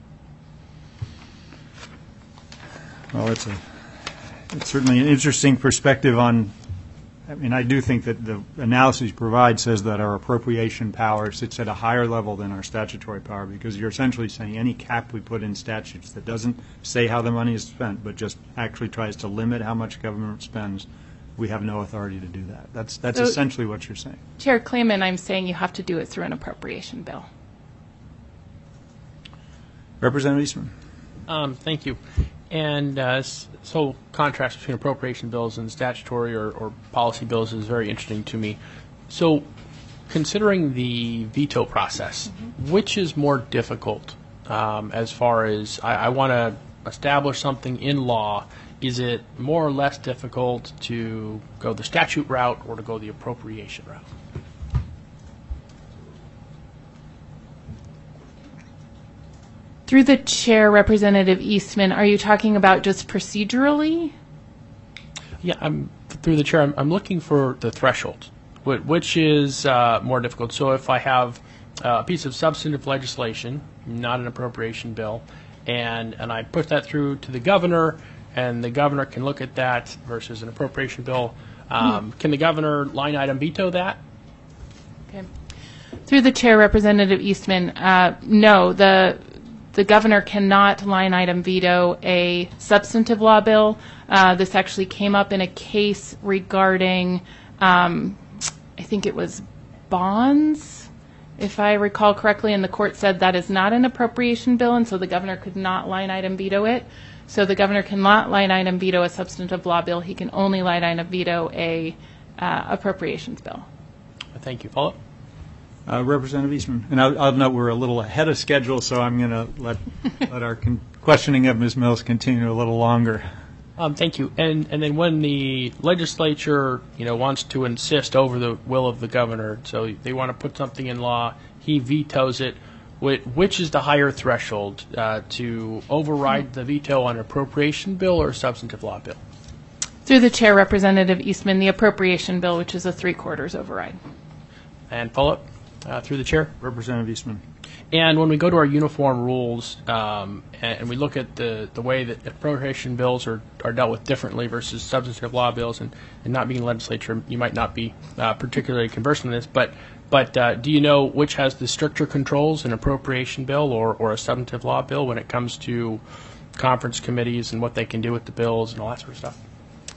Speaker 1: Well, it's a, it's certainly an interesting perspective on, I mean, I do think that the analysis you provide says that our appropriation power sits at a higher level than our statutory power, because you're essentially saying any cap we put in statutes that doesn't say how the money is spent, but just actually tries to limit how much government spends, we have no authority to do that. That's, that's
Speaker 3: So-
Speaker 1: essentially what you're saying.
Speaker 3: Chair Clayman, I'm saying you have to do it through an appropriation bill.
Speaker 1: Representative Eastman.
Speaker 4: Um, thank you. And uh, s- so contrast between appropriation bills and statutory or, or policy bills is very interesting to me. So considering the veto process, mm-hmm. which is more difficult um, as far as I, I want to establish something in law? Is it more or less difficult to go the statute route or to go the appropriation route?
Speaker 3: Through the chair, Representative Eastman, are you talking about just procedurally?
Speaker 4: Yeah, I'm through the chair. I'm, I'm looking for the threshold, wh- which is uh, more difficult. So if I have uh, a piece of substantive legislation, not an appropriation bill, and and I put that through to the governor, and the governor can look at that versus an appropriation bill, um, mm. can the governor line item veto that?
Speaker 3: Okay. Through the chair, Representative Eastman, uh, no, the. The governor cannot line item veto a substantive law bill. Uh, this actually came up in a case regarding, um, I think it was bonds, if I recall correctly, and the court said that is not an appropriation bill, and so the governor could not line item veto it. So the governor cannot line item veto a substantive law bill. He can only line item veto a uh, appropriations bill.
Speaker 4: Thank you. Follow up?
Speaker 1: Uh, Representative Eastman. And I'll, I'll note we're a little ahead of schedule, so I'm going to let let our con- questioning of Miz Mills continue a little longer.
Speaker 4: Um, thank you. And and then when the legislature, you know, wants to insist over the will of the governor, so they want to put something in law, he vetoes it. Which is the higher threshold uh, to override the veto on an appropriation bill or a substantive law bill?
Speaker 3: Through the chair, Representative Eastman, the appropriation bill, which is a three-quarters override.
Speaker 4: And follow up uh, through the chair.
Speaker 1: Representative Eastman.
Speaker 4: And when we go to our uniform rules um, and, and we look at the, the way that appropriation bills are, are dealt with differently versus substantive law bills, and, and not being legislature, you might not be uh, particularly conversant in this, but but uh, do you know which has the stricter controls, an appropriation bill or, or a substantive law bill, when it comes to conference committees and what they can do with the bills and all that sort of stuff?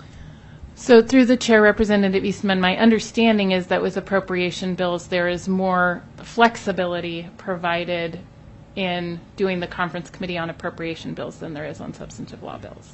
Speaker 3: So through the chair, Representative Eastman, my understanding is that with appropriation bills, there is more flexibility provided in doing the conference committee on appropriation bills than there is on substantive law bills.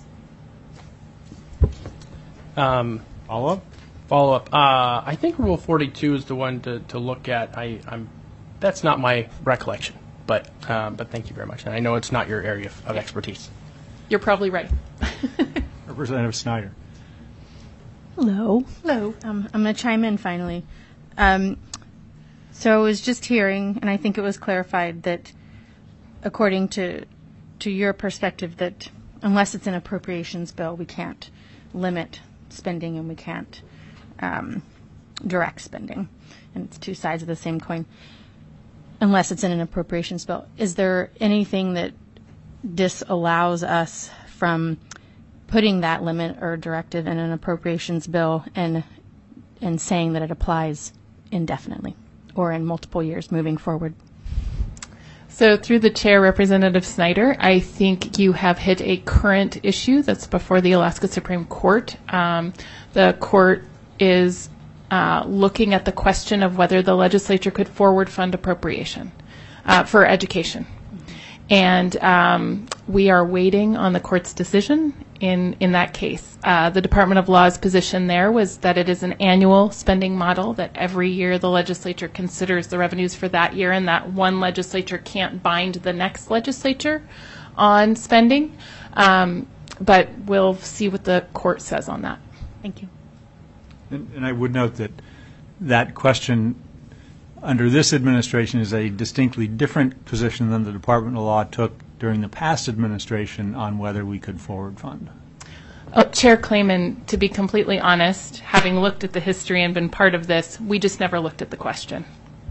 Speaker 4: Um,
Speaker 1: Follow up?
Speaker 4: Follow up. Uh, I think Rule forty-two is the one to, to look at. I, I'm, that's not my recollection, but uh, but thank you very much. And I know it's not your area of, of expertise.
Speaker 3: You're probably right.
Speaker 1: Representative Snyder.
Speaker 8: Hello.
Speaker 3: Hello.
Speaker 8: Um, I'm going to chime in finally. Um, so I was just hearing, and I think it was clarified that, according to to your perspective, that unless it's an appropriations bill, we can't limit spending and we can't um, direct spending, and it's two sides of the same coin. Unless it's in an appropriations bill, is there anything that disallows us from putting that limit or directive in an appropriations bill and and saying that it applies indefinitely or in multiple years moving forward?
Speaker 3: So through the chair, Representative Snyder, I think you have hit a current issue that's before the Alaska Supreme Court. Um, the court is uh, looking at the question of whether the legislature could forward fund appropriation uh, for education. And um, we are waiting on the court's decision, in in that case. Uh, the Department of Law's position there was that it is an annual spending model, that every year the legislature considers the revenues for that year, and that one legislature can't bind the next legislature on spending. Um, but we'll see what the court says on that.
Speaker 8: Thank you.
Speaker 1: And, and I would note that that question under this administration is a distinctly different position than the Department of Law took during the past administration on whether we could forward fund.
Speaker 3: Uh, Chair Clayman, to be completely honest, having looked at the history and been part of this, we just never looked at the question.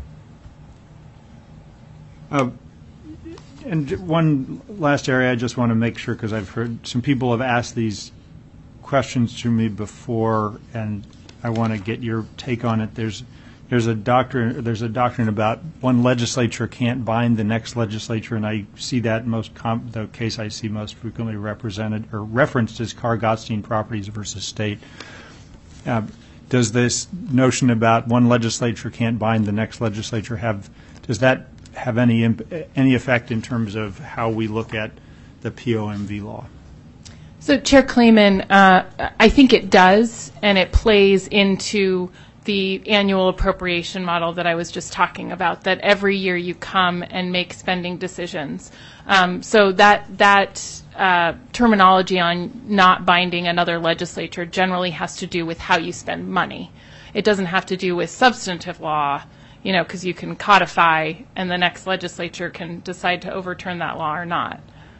Speaker 1: Uh, and one last area I just want to make sure, because I've heard some people have asked these questions to me before, and I want to get your take on it. There's There's a doctrine. There's a doctrine about one legislature can't bind the next legislature, and I see that most com- the case I see most frequently represented or referenced is Carr-Gottstein Properties versus State. Uh, does this notion about one legislature can't bind the next legislature have? Does that have any imp- any effect in terms of how we look at the P O M V law?
Speaker 3: So, Chair Clayman, uh, I think it does, and it plays into the annual appropriation model that I was just talking about, that every year you come and make spending decisions. Um, so that that uh, terminology on not binding another legislature generally has to do with how you spend money. It doesn't have to do with substantive law, you know, because you can codify and the next legislature can decide to overturn that law or not.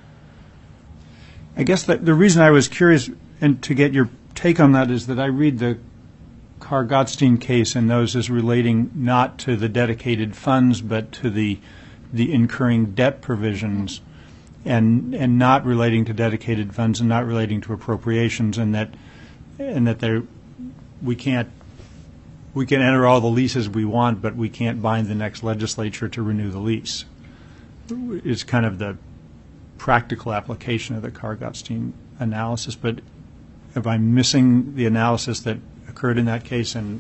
Speaker 1: I guess that the reason I was curious and to get your take on that is that I read the Carr-Gottstein case and those as relating not to the dedicated funds but to the the incurring debt provisions, and and not relating to dedicated funds and not relating to appropriations, and that and that there we can't we can enter all the leases we want, but we can't bind the next legislature to renew the lease. It's kind of the practical application of the Carr-Gottstein analysis. But am I missing the analysis that occurred in that case, and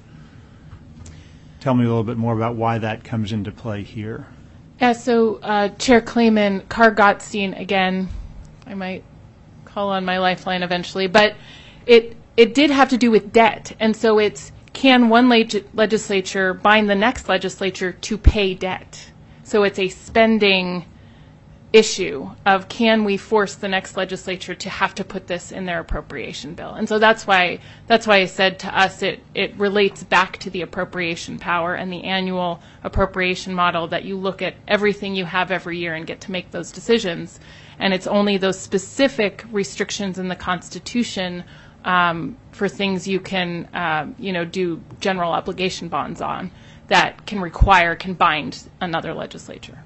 Speaker 1: tell me a little bit more about why that comes into play here?
Speaker 3: Yeah, so uh, Chair Clayman, Carr-Gottstein, again, I might call on my lifeline eventually, but it it did have to do with debt, and so it's can one leg- legislature bind the next legislature to pay debt? So it's a spending issue of can we force the next legislature to have to put this in their appropriation bill. And so that's why that's why I said to us it, it relates back to the appropriation power and the annual appropriation model, that you look at everything you have every year and get to make those decisions. And it's only those specific restrictions in the Constitution um, for things you can uh, you know do general obligation bonds on that can require, can bind another legislature.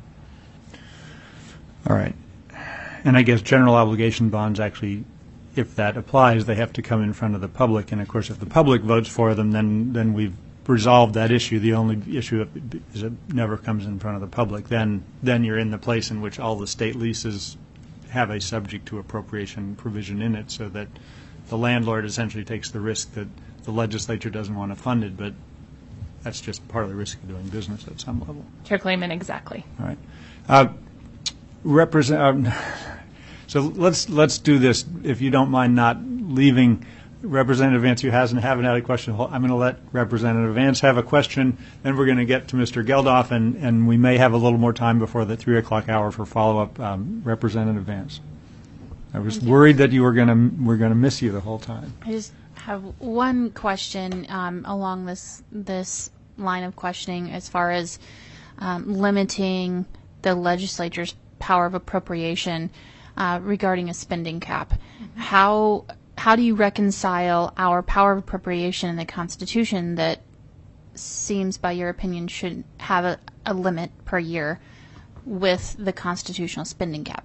Speaker 1: All right. And I guess general obligation bonds actually, if that applies, they have to come in front of the public. And, of course, if the public votes for them, then, then we've resolved that issue. The only issue is it never comes in front of the public. Then, then you're in the place in which all the state leases have a subject to appropriation provision in it, so that the landlord essentially takes the risk that the legislature doesn't want to fund it, but that's just part of the risk of doing business at some level.
Speaker 3: Chair Clayman, exactly.
Speaker 1: All right. Uh, Represent. Um, so let's let's do this. If you don't mind not leaving, Representative Vance, you hasn't haven't had a question. I'm going to let Representative Vance have a question. Then we're going to get to Mister Geldof, and, and we may have a little more time before the three o'clock hour for follow up. Um, Representative Vance, I was worried that you were going to we're going to miss you the whole time.
Speaker 9: I just have one question um, along this this line of questioning, as far as um, limiting the legislature's power of appropriation uh, regarding a spending cap. Mm-hmm. How how do you reconcile our power of appropriation in the Constitution that seems, by your opinion, should have a, a limit per year with the constitutional spending cap?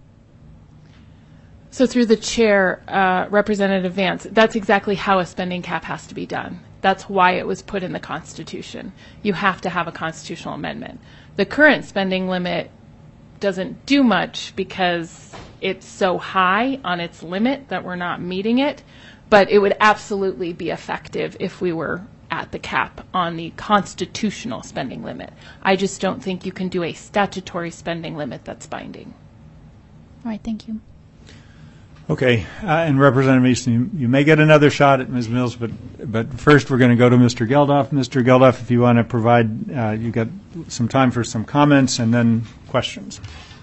Speaker 3: So through the chair, uh, Representative Vance, that's exactly how a spending cap has to be done. That's why it was put in the Constitution. You have to have a constitutional amendment. The current spending limit doesn't do much because it's so high on its limit that we're not meeting it, but it would absolutely be effective if we were at the cap on the constitutional spending limit. I just don't think you can do a statutory spending limit that's binding.
Speaker 9: All right, thank you.
Speaker 1: Okay, uh, and Representative Easton, you, you may get another shot at Miz Mills, but but first we're going to go to Mister Geldof. Mister Geldof, if you want to provide, uh, you've got some time for some comments and then questions.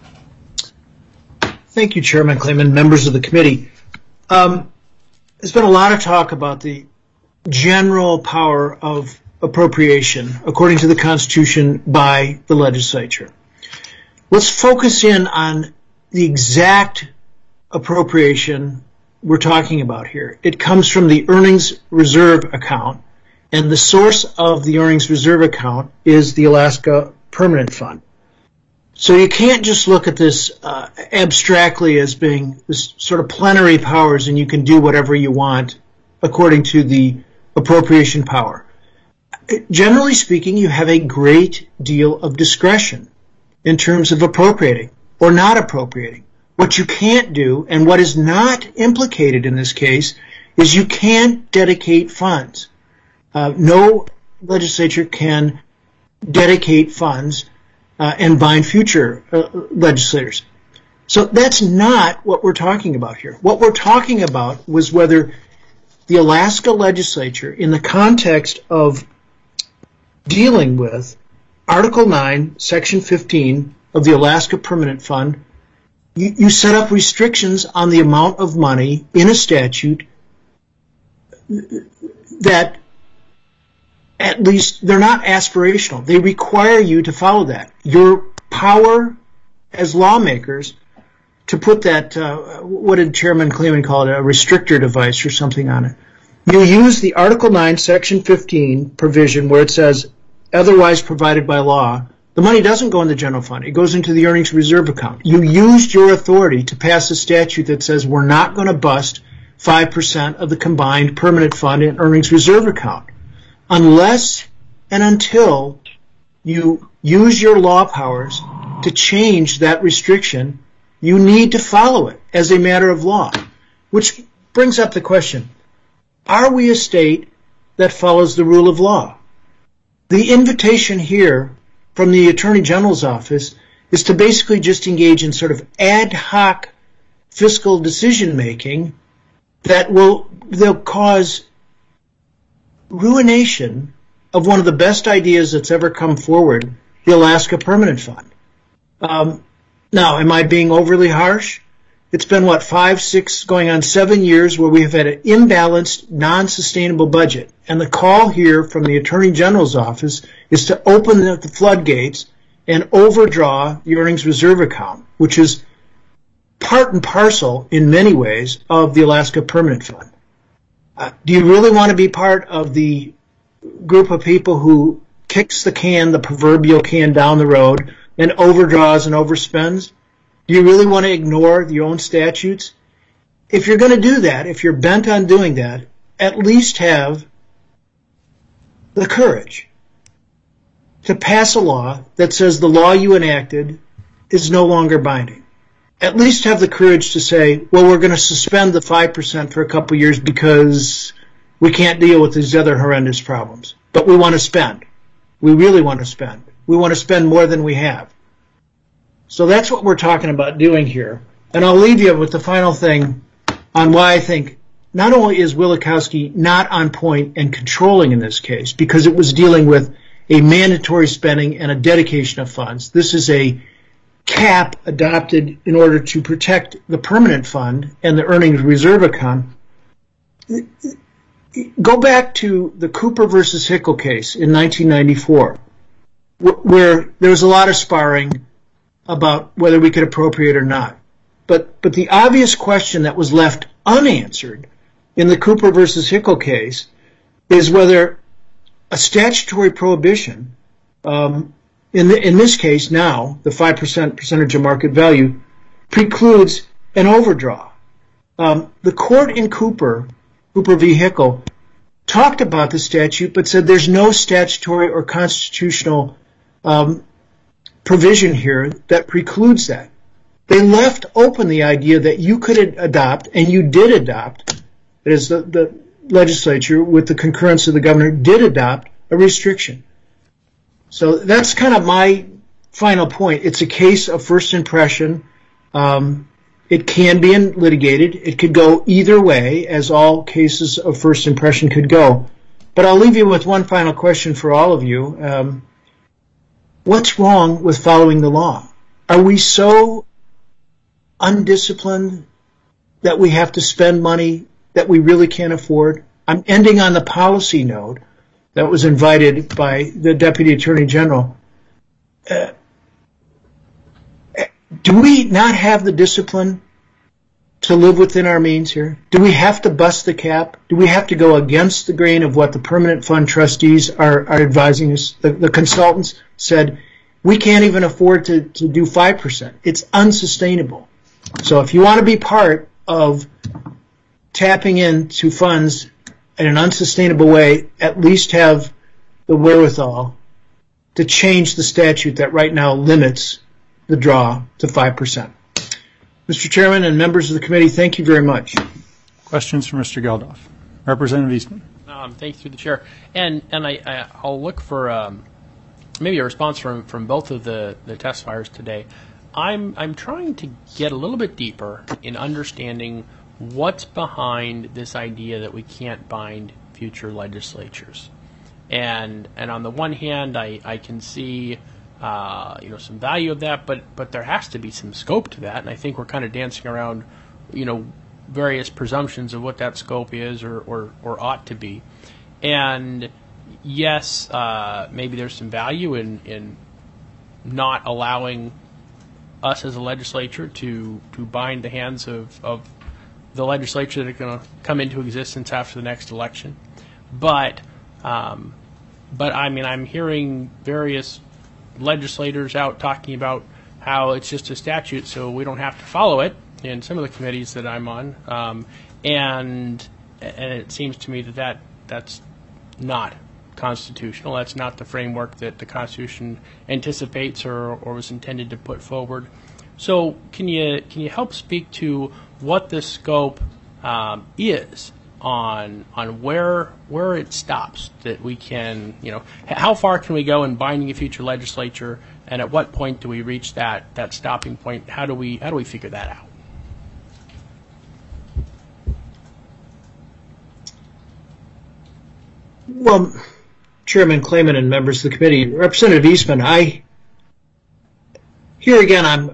Speaker 7: Thank you, Chairman Clayman, members of the committee. Um, there's been a lot of talk about the general power of appropriation, according to the Constitution, by the legislature. Let's focus in on the exact appropriation we're talking about here. It comes from the earnings reserve account, and the source of the earnings reserve account is the Alaska Permanent Fund. So you can't just look at this uh, abstractly as being this sort of plenary powers and you can do whatever you want according to the appropriation power. Generally speaking, you have a great deal of discretion in terms of appropriating or not appropriating. What you can't do, and what is not implicated in this case, is you can't dedicate funds. Uh, no legislature can dedicate funds uh, and bind future uh, legislators. So that's not what we're talking about here. What we're talking about was whether the Alaska legislature, in the context of dealing with Article nine, Section fifteen of the Alaska Permanent Fund, you, you set up restrictions on the amount of money in a statute that, at least, they're not aspirational. They require you to follow that. Your power as lawmakers to put that, uh, what did Chairman Clayman call it, a restrictor device or something on it. You use the Article nine, Section fifteen provision where it says, otherwise provided by law. The money doesn't go in the general fund. It goes into the earnings reserve account. You used your authority to pass a statute that says we're not going to bust five percent of the combined permanent fund and earnings reserve account unless and until you use your law powers to change that restriction. You need to follow it as a matter of law, which brings up the question, are we a state that follows the rule of law? The invitation here from the Attorney General's office is to basically just engage in sort of ad hoc fiscal decision making that will they'll cause ruination of one of the best ideas that's ever come forward, the Alaska Permanent Fund. Um, now, am I being overly harsh? It's been, what, five, six, going on seven years where we have had an imbalanced, non-sustainable budget. And the call here from the Attorney General's office is to open the floodgates and overdraw the earnings reserve account, which is part and parcel, in many ways, of the Alaska Permanent Fund. Uh, do you really want to be part of the group of people who kicks the can, the proverbial can, down the road and overdraws and overspends? Do you really want to ignore your own statutes? If you're going to do that, if you're bent on doing that, at least have the courage to pass a law that says the law you enacted is no longer binding. At least have the courage to say, well, we're going to suspend the five percent for a couple of years because we can't deal with these other horrendous problems. But we want to spend. We really want to spend. We want to spend more than we have. So that's what we're talking about doing here. And I'll leave you with the final thing on why I think not only is Wielechowski not on point and controlling in this case, because it was dealing with a mandatory spending and a dedication of funds. This is a cap adopted in order to protect the permanent fund and the earnings reserve account. Go back to the Cooper versus Hickel case in nineteen ninety-four, where there was a lot of sparring about whether we could appropriate or not. But but the obvious question that was left unanswered in the Cooper versus Hickel case is whether a statutory prohibition, um, in, the, in this case now, the five percent percentage of market value, precludes an overdraw. Um, the court in Cooper, Cooper v. Hickel, talked about the statute but said there's no statutory or constitutional um, provision here that precludes that. They left open the idea that you could adopt, and you did adopt, that is the, the legislature with the concurrence of the governor did adopt a restriction. So that's kind of my final point. It's a case of first impression. Um, It can be litigated. It could go either way, as all cases of first impression could go. But I'll leave you with one final question for all of you. Um, what's wrong with following the law? Are we so undisciplined that we have to spend money that we really can't afford? I'm ending on the policy note that was invited by the Deputy Attorney General. Uh, do we not have the discipline to live within our means here? Do we have to bust the cap? Do we have to go against the grain of what the permanent fund trustees are, are advising us? The, the consultants said, we can't even afford to, to do five percent. It's unsustainable. So if you want to be part of tapping into funds in an unsustainable way, at least have the wherewithal to change the statute that right now limits the draw to five percent. Mister Chairman and members of the committee, thank you very much.
Speaker 1: Questions for Mister Geldof? Representative Eastman.
Speaker 4: Um, thanks through the chair. And and I, I, I'll look for um, maybe a response from, from both of the, the testifiers today. I'm I'm trying to get a little bit deeper in understanding what's behind this idea that we can't bind future legislatures. And and on the one hand, I, I can see uh, you know some value of that, but but there has to be some scope to that, and I think we're kind of dancing around you know various presumptions of what that scope is or or, or ought to be. And yes, uh, maybe there's some value in in not allowing us as a legislature to to bind the hands of, of the legislature that are going to come into existence after the next election. But um, but I mean, I'm hearing various legislators out talking about how it's just a statute, so we don't have to follow it in some of the committees that I'm on. Um, and and it seems to me that, that that's not constitutional. That's not the framework that the Constitution anticipates or, or was intended to put forward. So can you can you help speak to what the scope um, is on on where where it stops, that we can, you know, how far can we go in binding a future legislature, and at what point do we reach that that stopping point? How do we how do we figure that out?
Speaker 7: Well, Chairman Clayman and members of the committee, Representative Eastman, I here again I'm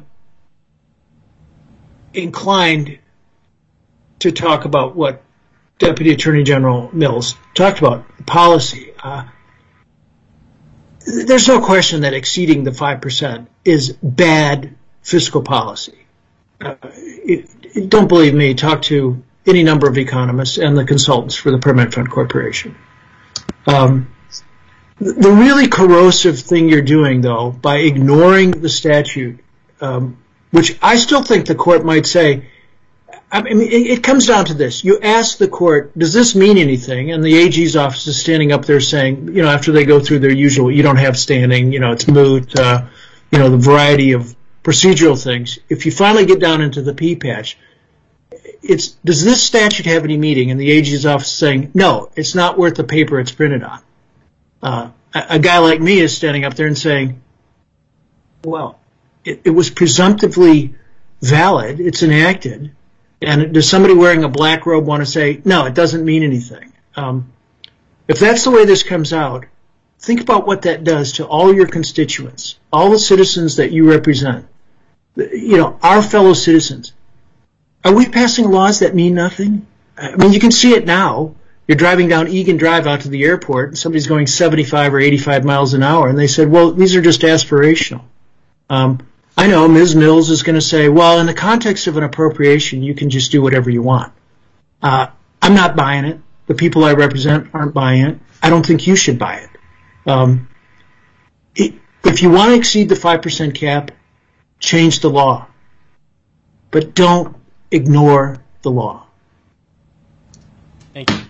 Speaker 7: inclined to talk about what Deputy Attorney General Mills talked about, policy. Uh, there's no question that exceeding the five percent is bad fiscal policy. Uh, it, it, don't believe me, talk to any number of economists and the consultants for the Permanent Fund Corporation. Um, the really corrosive thing you're doing, though, by ignoring the statute, um, which I still think the court might say, I mean, it, it comes down to this. You ask the court, does this mean anything? And the A G's office is standing up there saying, you know, after they go through their usual, you don't have standing, you know, it's moot, uh, you know, the variety of procedural things. If you finally get down into the pea patch, it's, does this statute have any meaning? And the A G's office is saying, no, it's not worth the paper it's printed on. Uh, a, a guy like me is standing up there and saying, well, it, it was presumptively valid, it's enacted, and does somebody wearing a black robe want to say, no, it doesn't mean anything? Um, if that's the way this comes out, think about what that does to all your constituents, all the citizens that you represent, you know, our fellow citizens. Are we passing laws that mean nothing? I mean, you can see it now. You're driving down Egan Drive out to the airport, and somebody's going seventy-five or eighty-five miles an hour, and they said, well, these are just aspirational. Um, I know Miz Mills is going to say, well, in the context of an appropriation, you can just do whatever you want. Uh, I'm not buying it. The people I represent aren't buying it. I don't think you should buy it. Um, it if you want to exceed the five percent cap, change the law. But don't ignore the law.
Speaker 4: Thank you.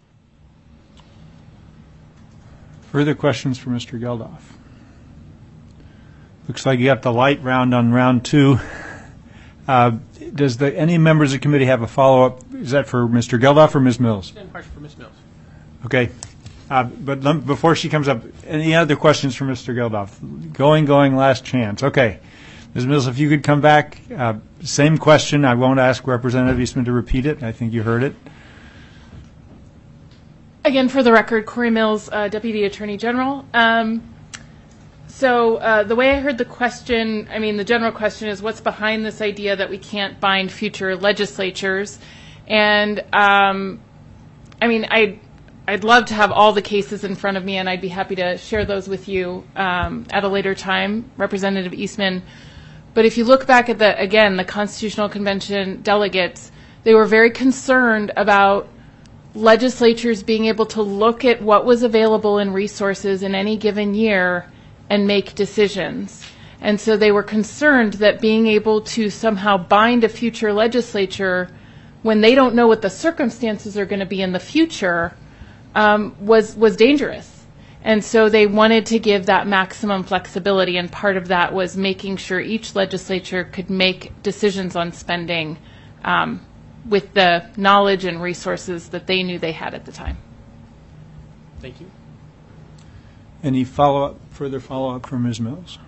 Speaker 1: Further questions for Mister Geldof? Looks like you got the light round on round two. Uh, does the, any members of the committee have a follow-up? Is that for Mister Geldof or Miz Mills?
Speaker 4: Question for Miz Mills.
Speaker 1: Okay. Uh, but lem- before she comes up, any other questions for Mister Geldof? Going, going, last chance. Okay. Miz Mills, if you could come back, uh, same question. I won't ask Representative Eastman to repeat it. I think you heard it.
Speaker 3: Again, for the record, Corey Mills, uh, Deputy Attorney General. Um, so uh, the way I heard the question, I mean, the general question is what's behind this idea that we can't bind future legislatures? And um, I mean, I. I'd love to have all the cases in front of me, and I'd be happy to share those with you um, at a later time, Representative Eastman. But if you look back at the, again, the Constitutional Convention delegates, they were very concerned about legislatures being able to look at what was available in resources in any given year and make decisions. And so they were concerned that being able to somehow bind a future legislature when they don't know what the circumstances are going to be in the future Um, was was dangerous, and so they wanted to give that maximum flexibility, and part of that was making sure each legislature could make decisions on spending um, with the knowledge and resources that they knew they had at the time.
Speaker 4: Thank you.
Speaker 1: Any follow-up, further follow-up from Miz Mills?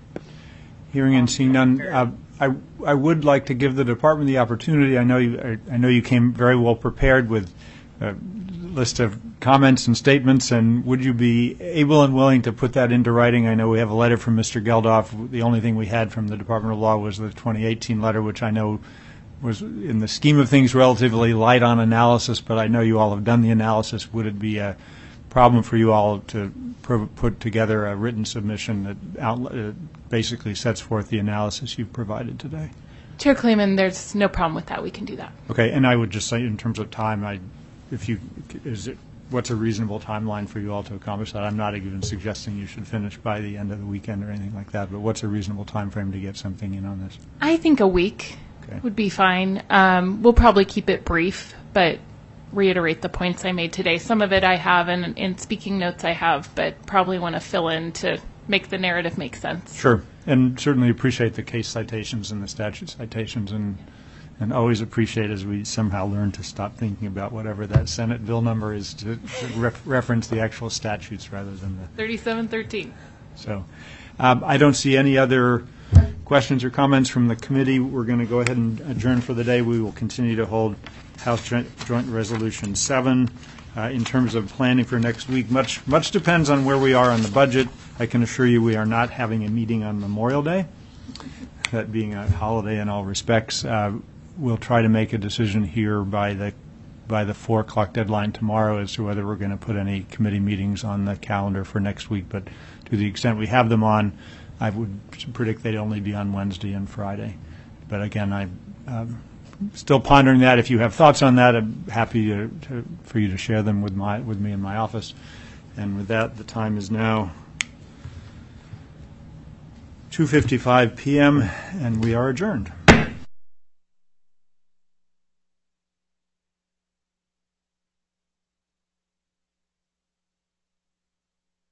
Speaker 1: Hearing and seeing none, uh, I I would like to give the department the opportunity. I know you I, I know you came very well prepared with a list of comments and statements, and would you be able and willing to put that into writing? I know we have a letter from Mister Geldof. The only thing we had from the Department of Law was the twenty eighteen letter, which I know was, in the scheme of things, relatively light on analysis, but I know you all have done the analysis. Would it be a problem for you all to pro- put together a written submission that out- uh, basically sets forth the analysis you've provided today?
Speaker 3: Chair Clayman, there's no problem with that. We can do that.
Speaker 1: Okay, and I would just say, in terms of time, I, if you, is it, what's a reasonable timeline for you all to accomplish that? I'm not even suggesting you should finish by the end of the weekend or anything like that, but what's a reasonable time frame to get something in on this?
Speaker 3: I think a week
Speaker 1: Okay.
Speaker 3: would be fine. Um, we'll probably keep it brief, but reiterate the points I made today. Some of it I have in, in speaking notes I have, but probably want to fill in to make the narrative make sense.
Speaker 1: Sure, and certainly appreciate the case citations and the statute citations, and and always appreciate as we somehow learn to stop thinking about whatever that Senate bill number is to, to ref, reference the actual statutes rather than the...
Speaker 3: thirty-seven thirteen.
Speaker 1: So um, I don't see any other questions or comments from the committee. We're going to go ahead and adjourn for the day. We will continue to hold House Joint, Joint Resolution seven. Uh, in terms of planning for next week, much much depends on where we are on the budget. I can assure you we are not having a meeting on Memorial Day, that being a holiday in all respects. Uh, we'll try to make a decision here by the by the four o'clock deadline tomorrow as to whether we're going to put any committee meetings on the calendar for next week. But to the extent we have them on, I would predict they'd only be on Wednesday and Friday. But again, I. Um, Still pondering that. If you have thoughts on that, I'm happy to, to, for you to share them with my with me in my office. And with that, the time is now two fifty-five p.m. and we are adjourned.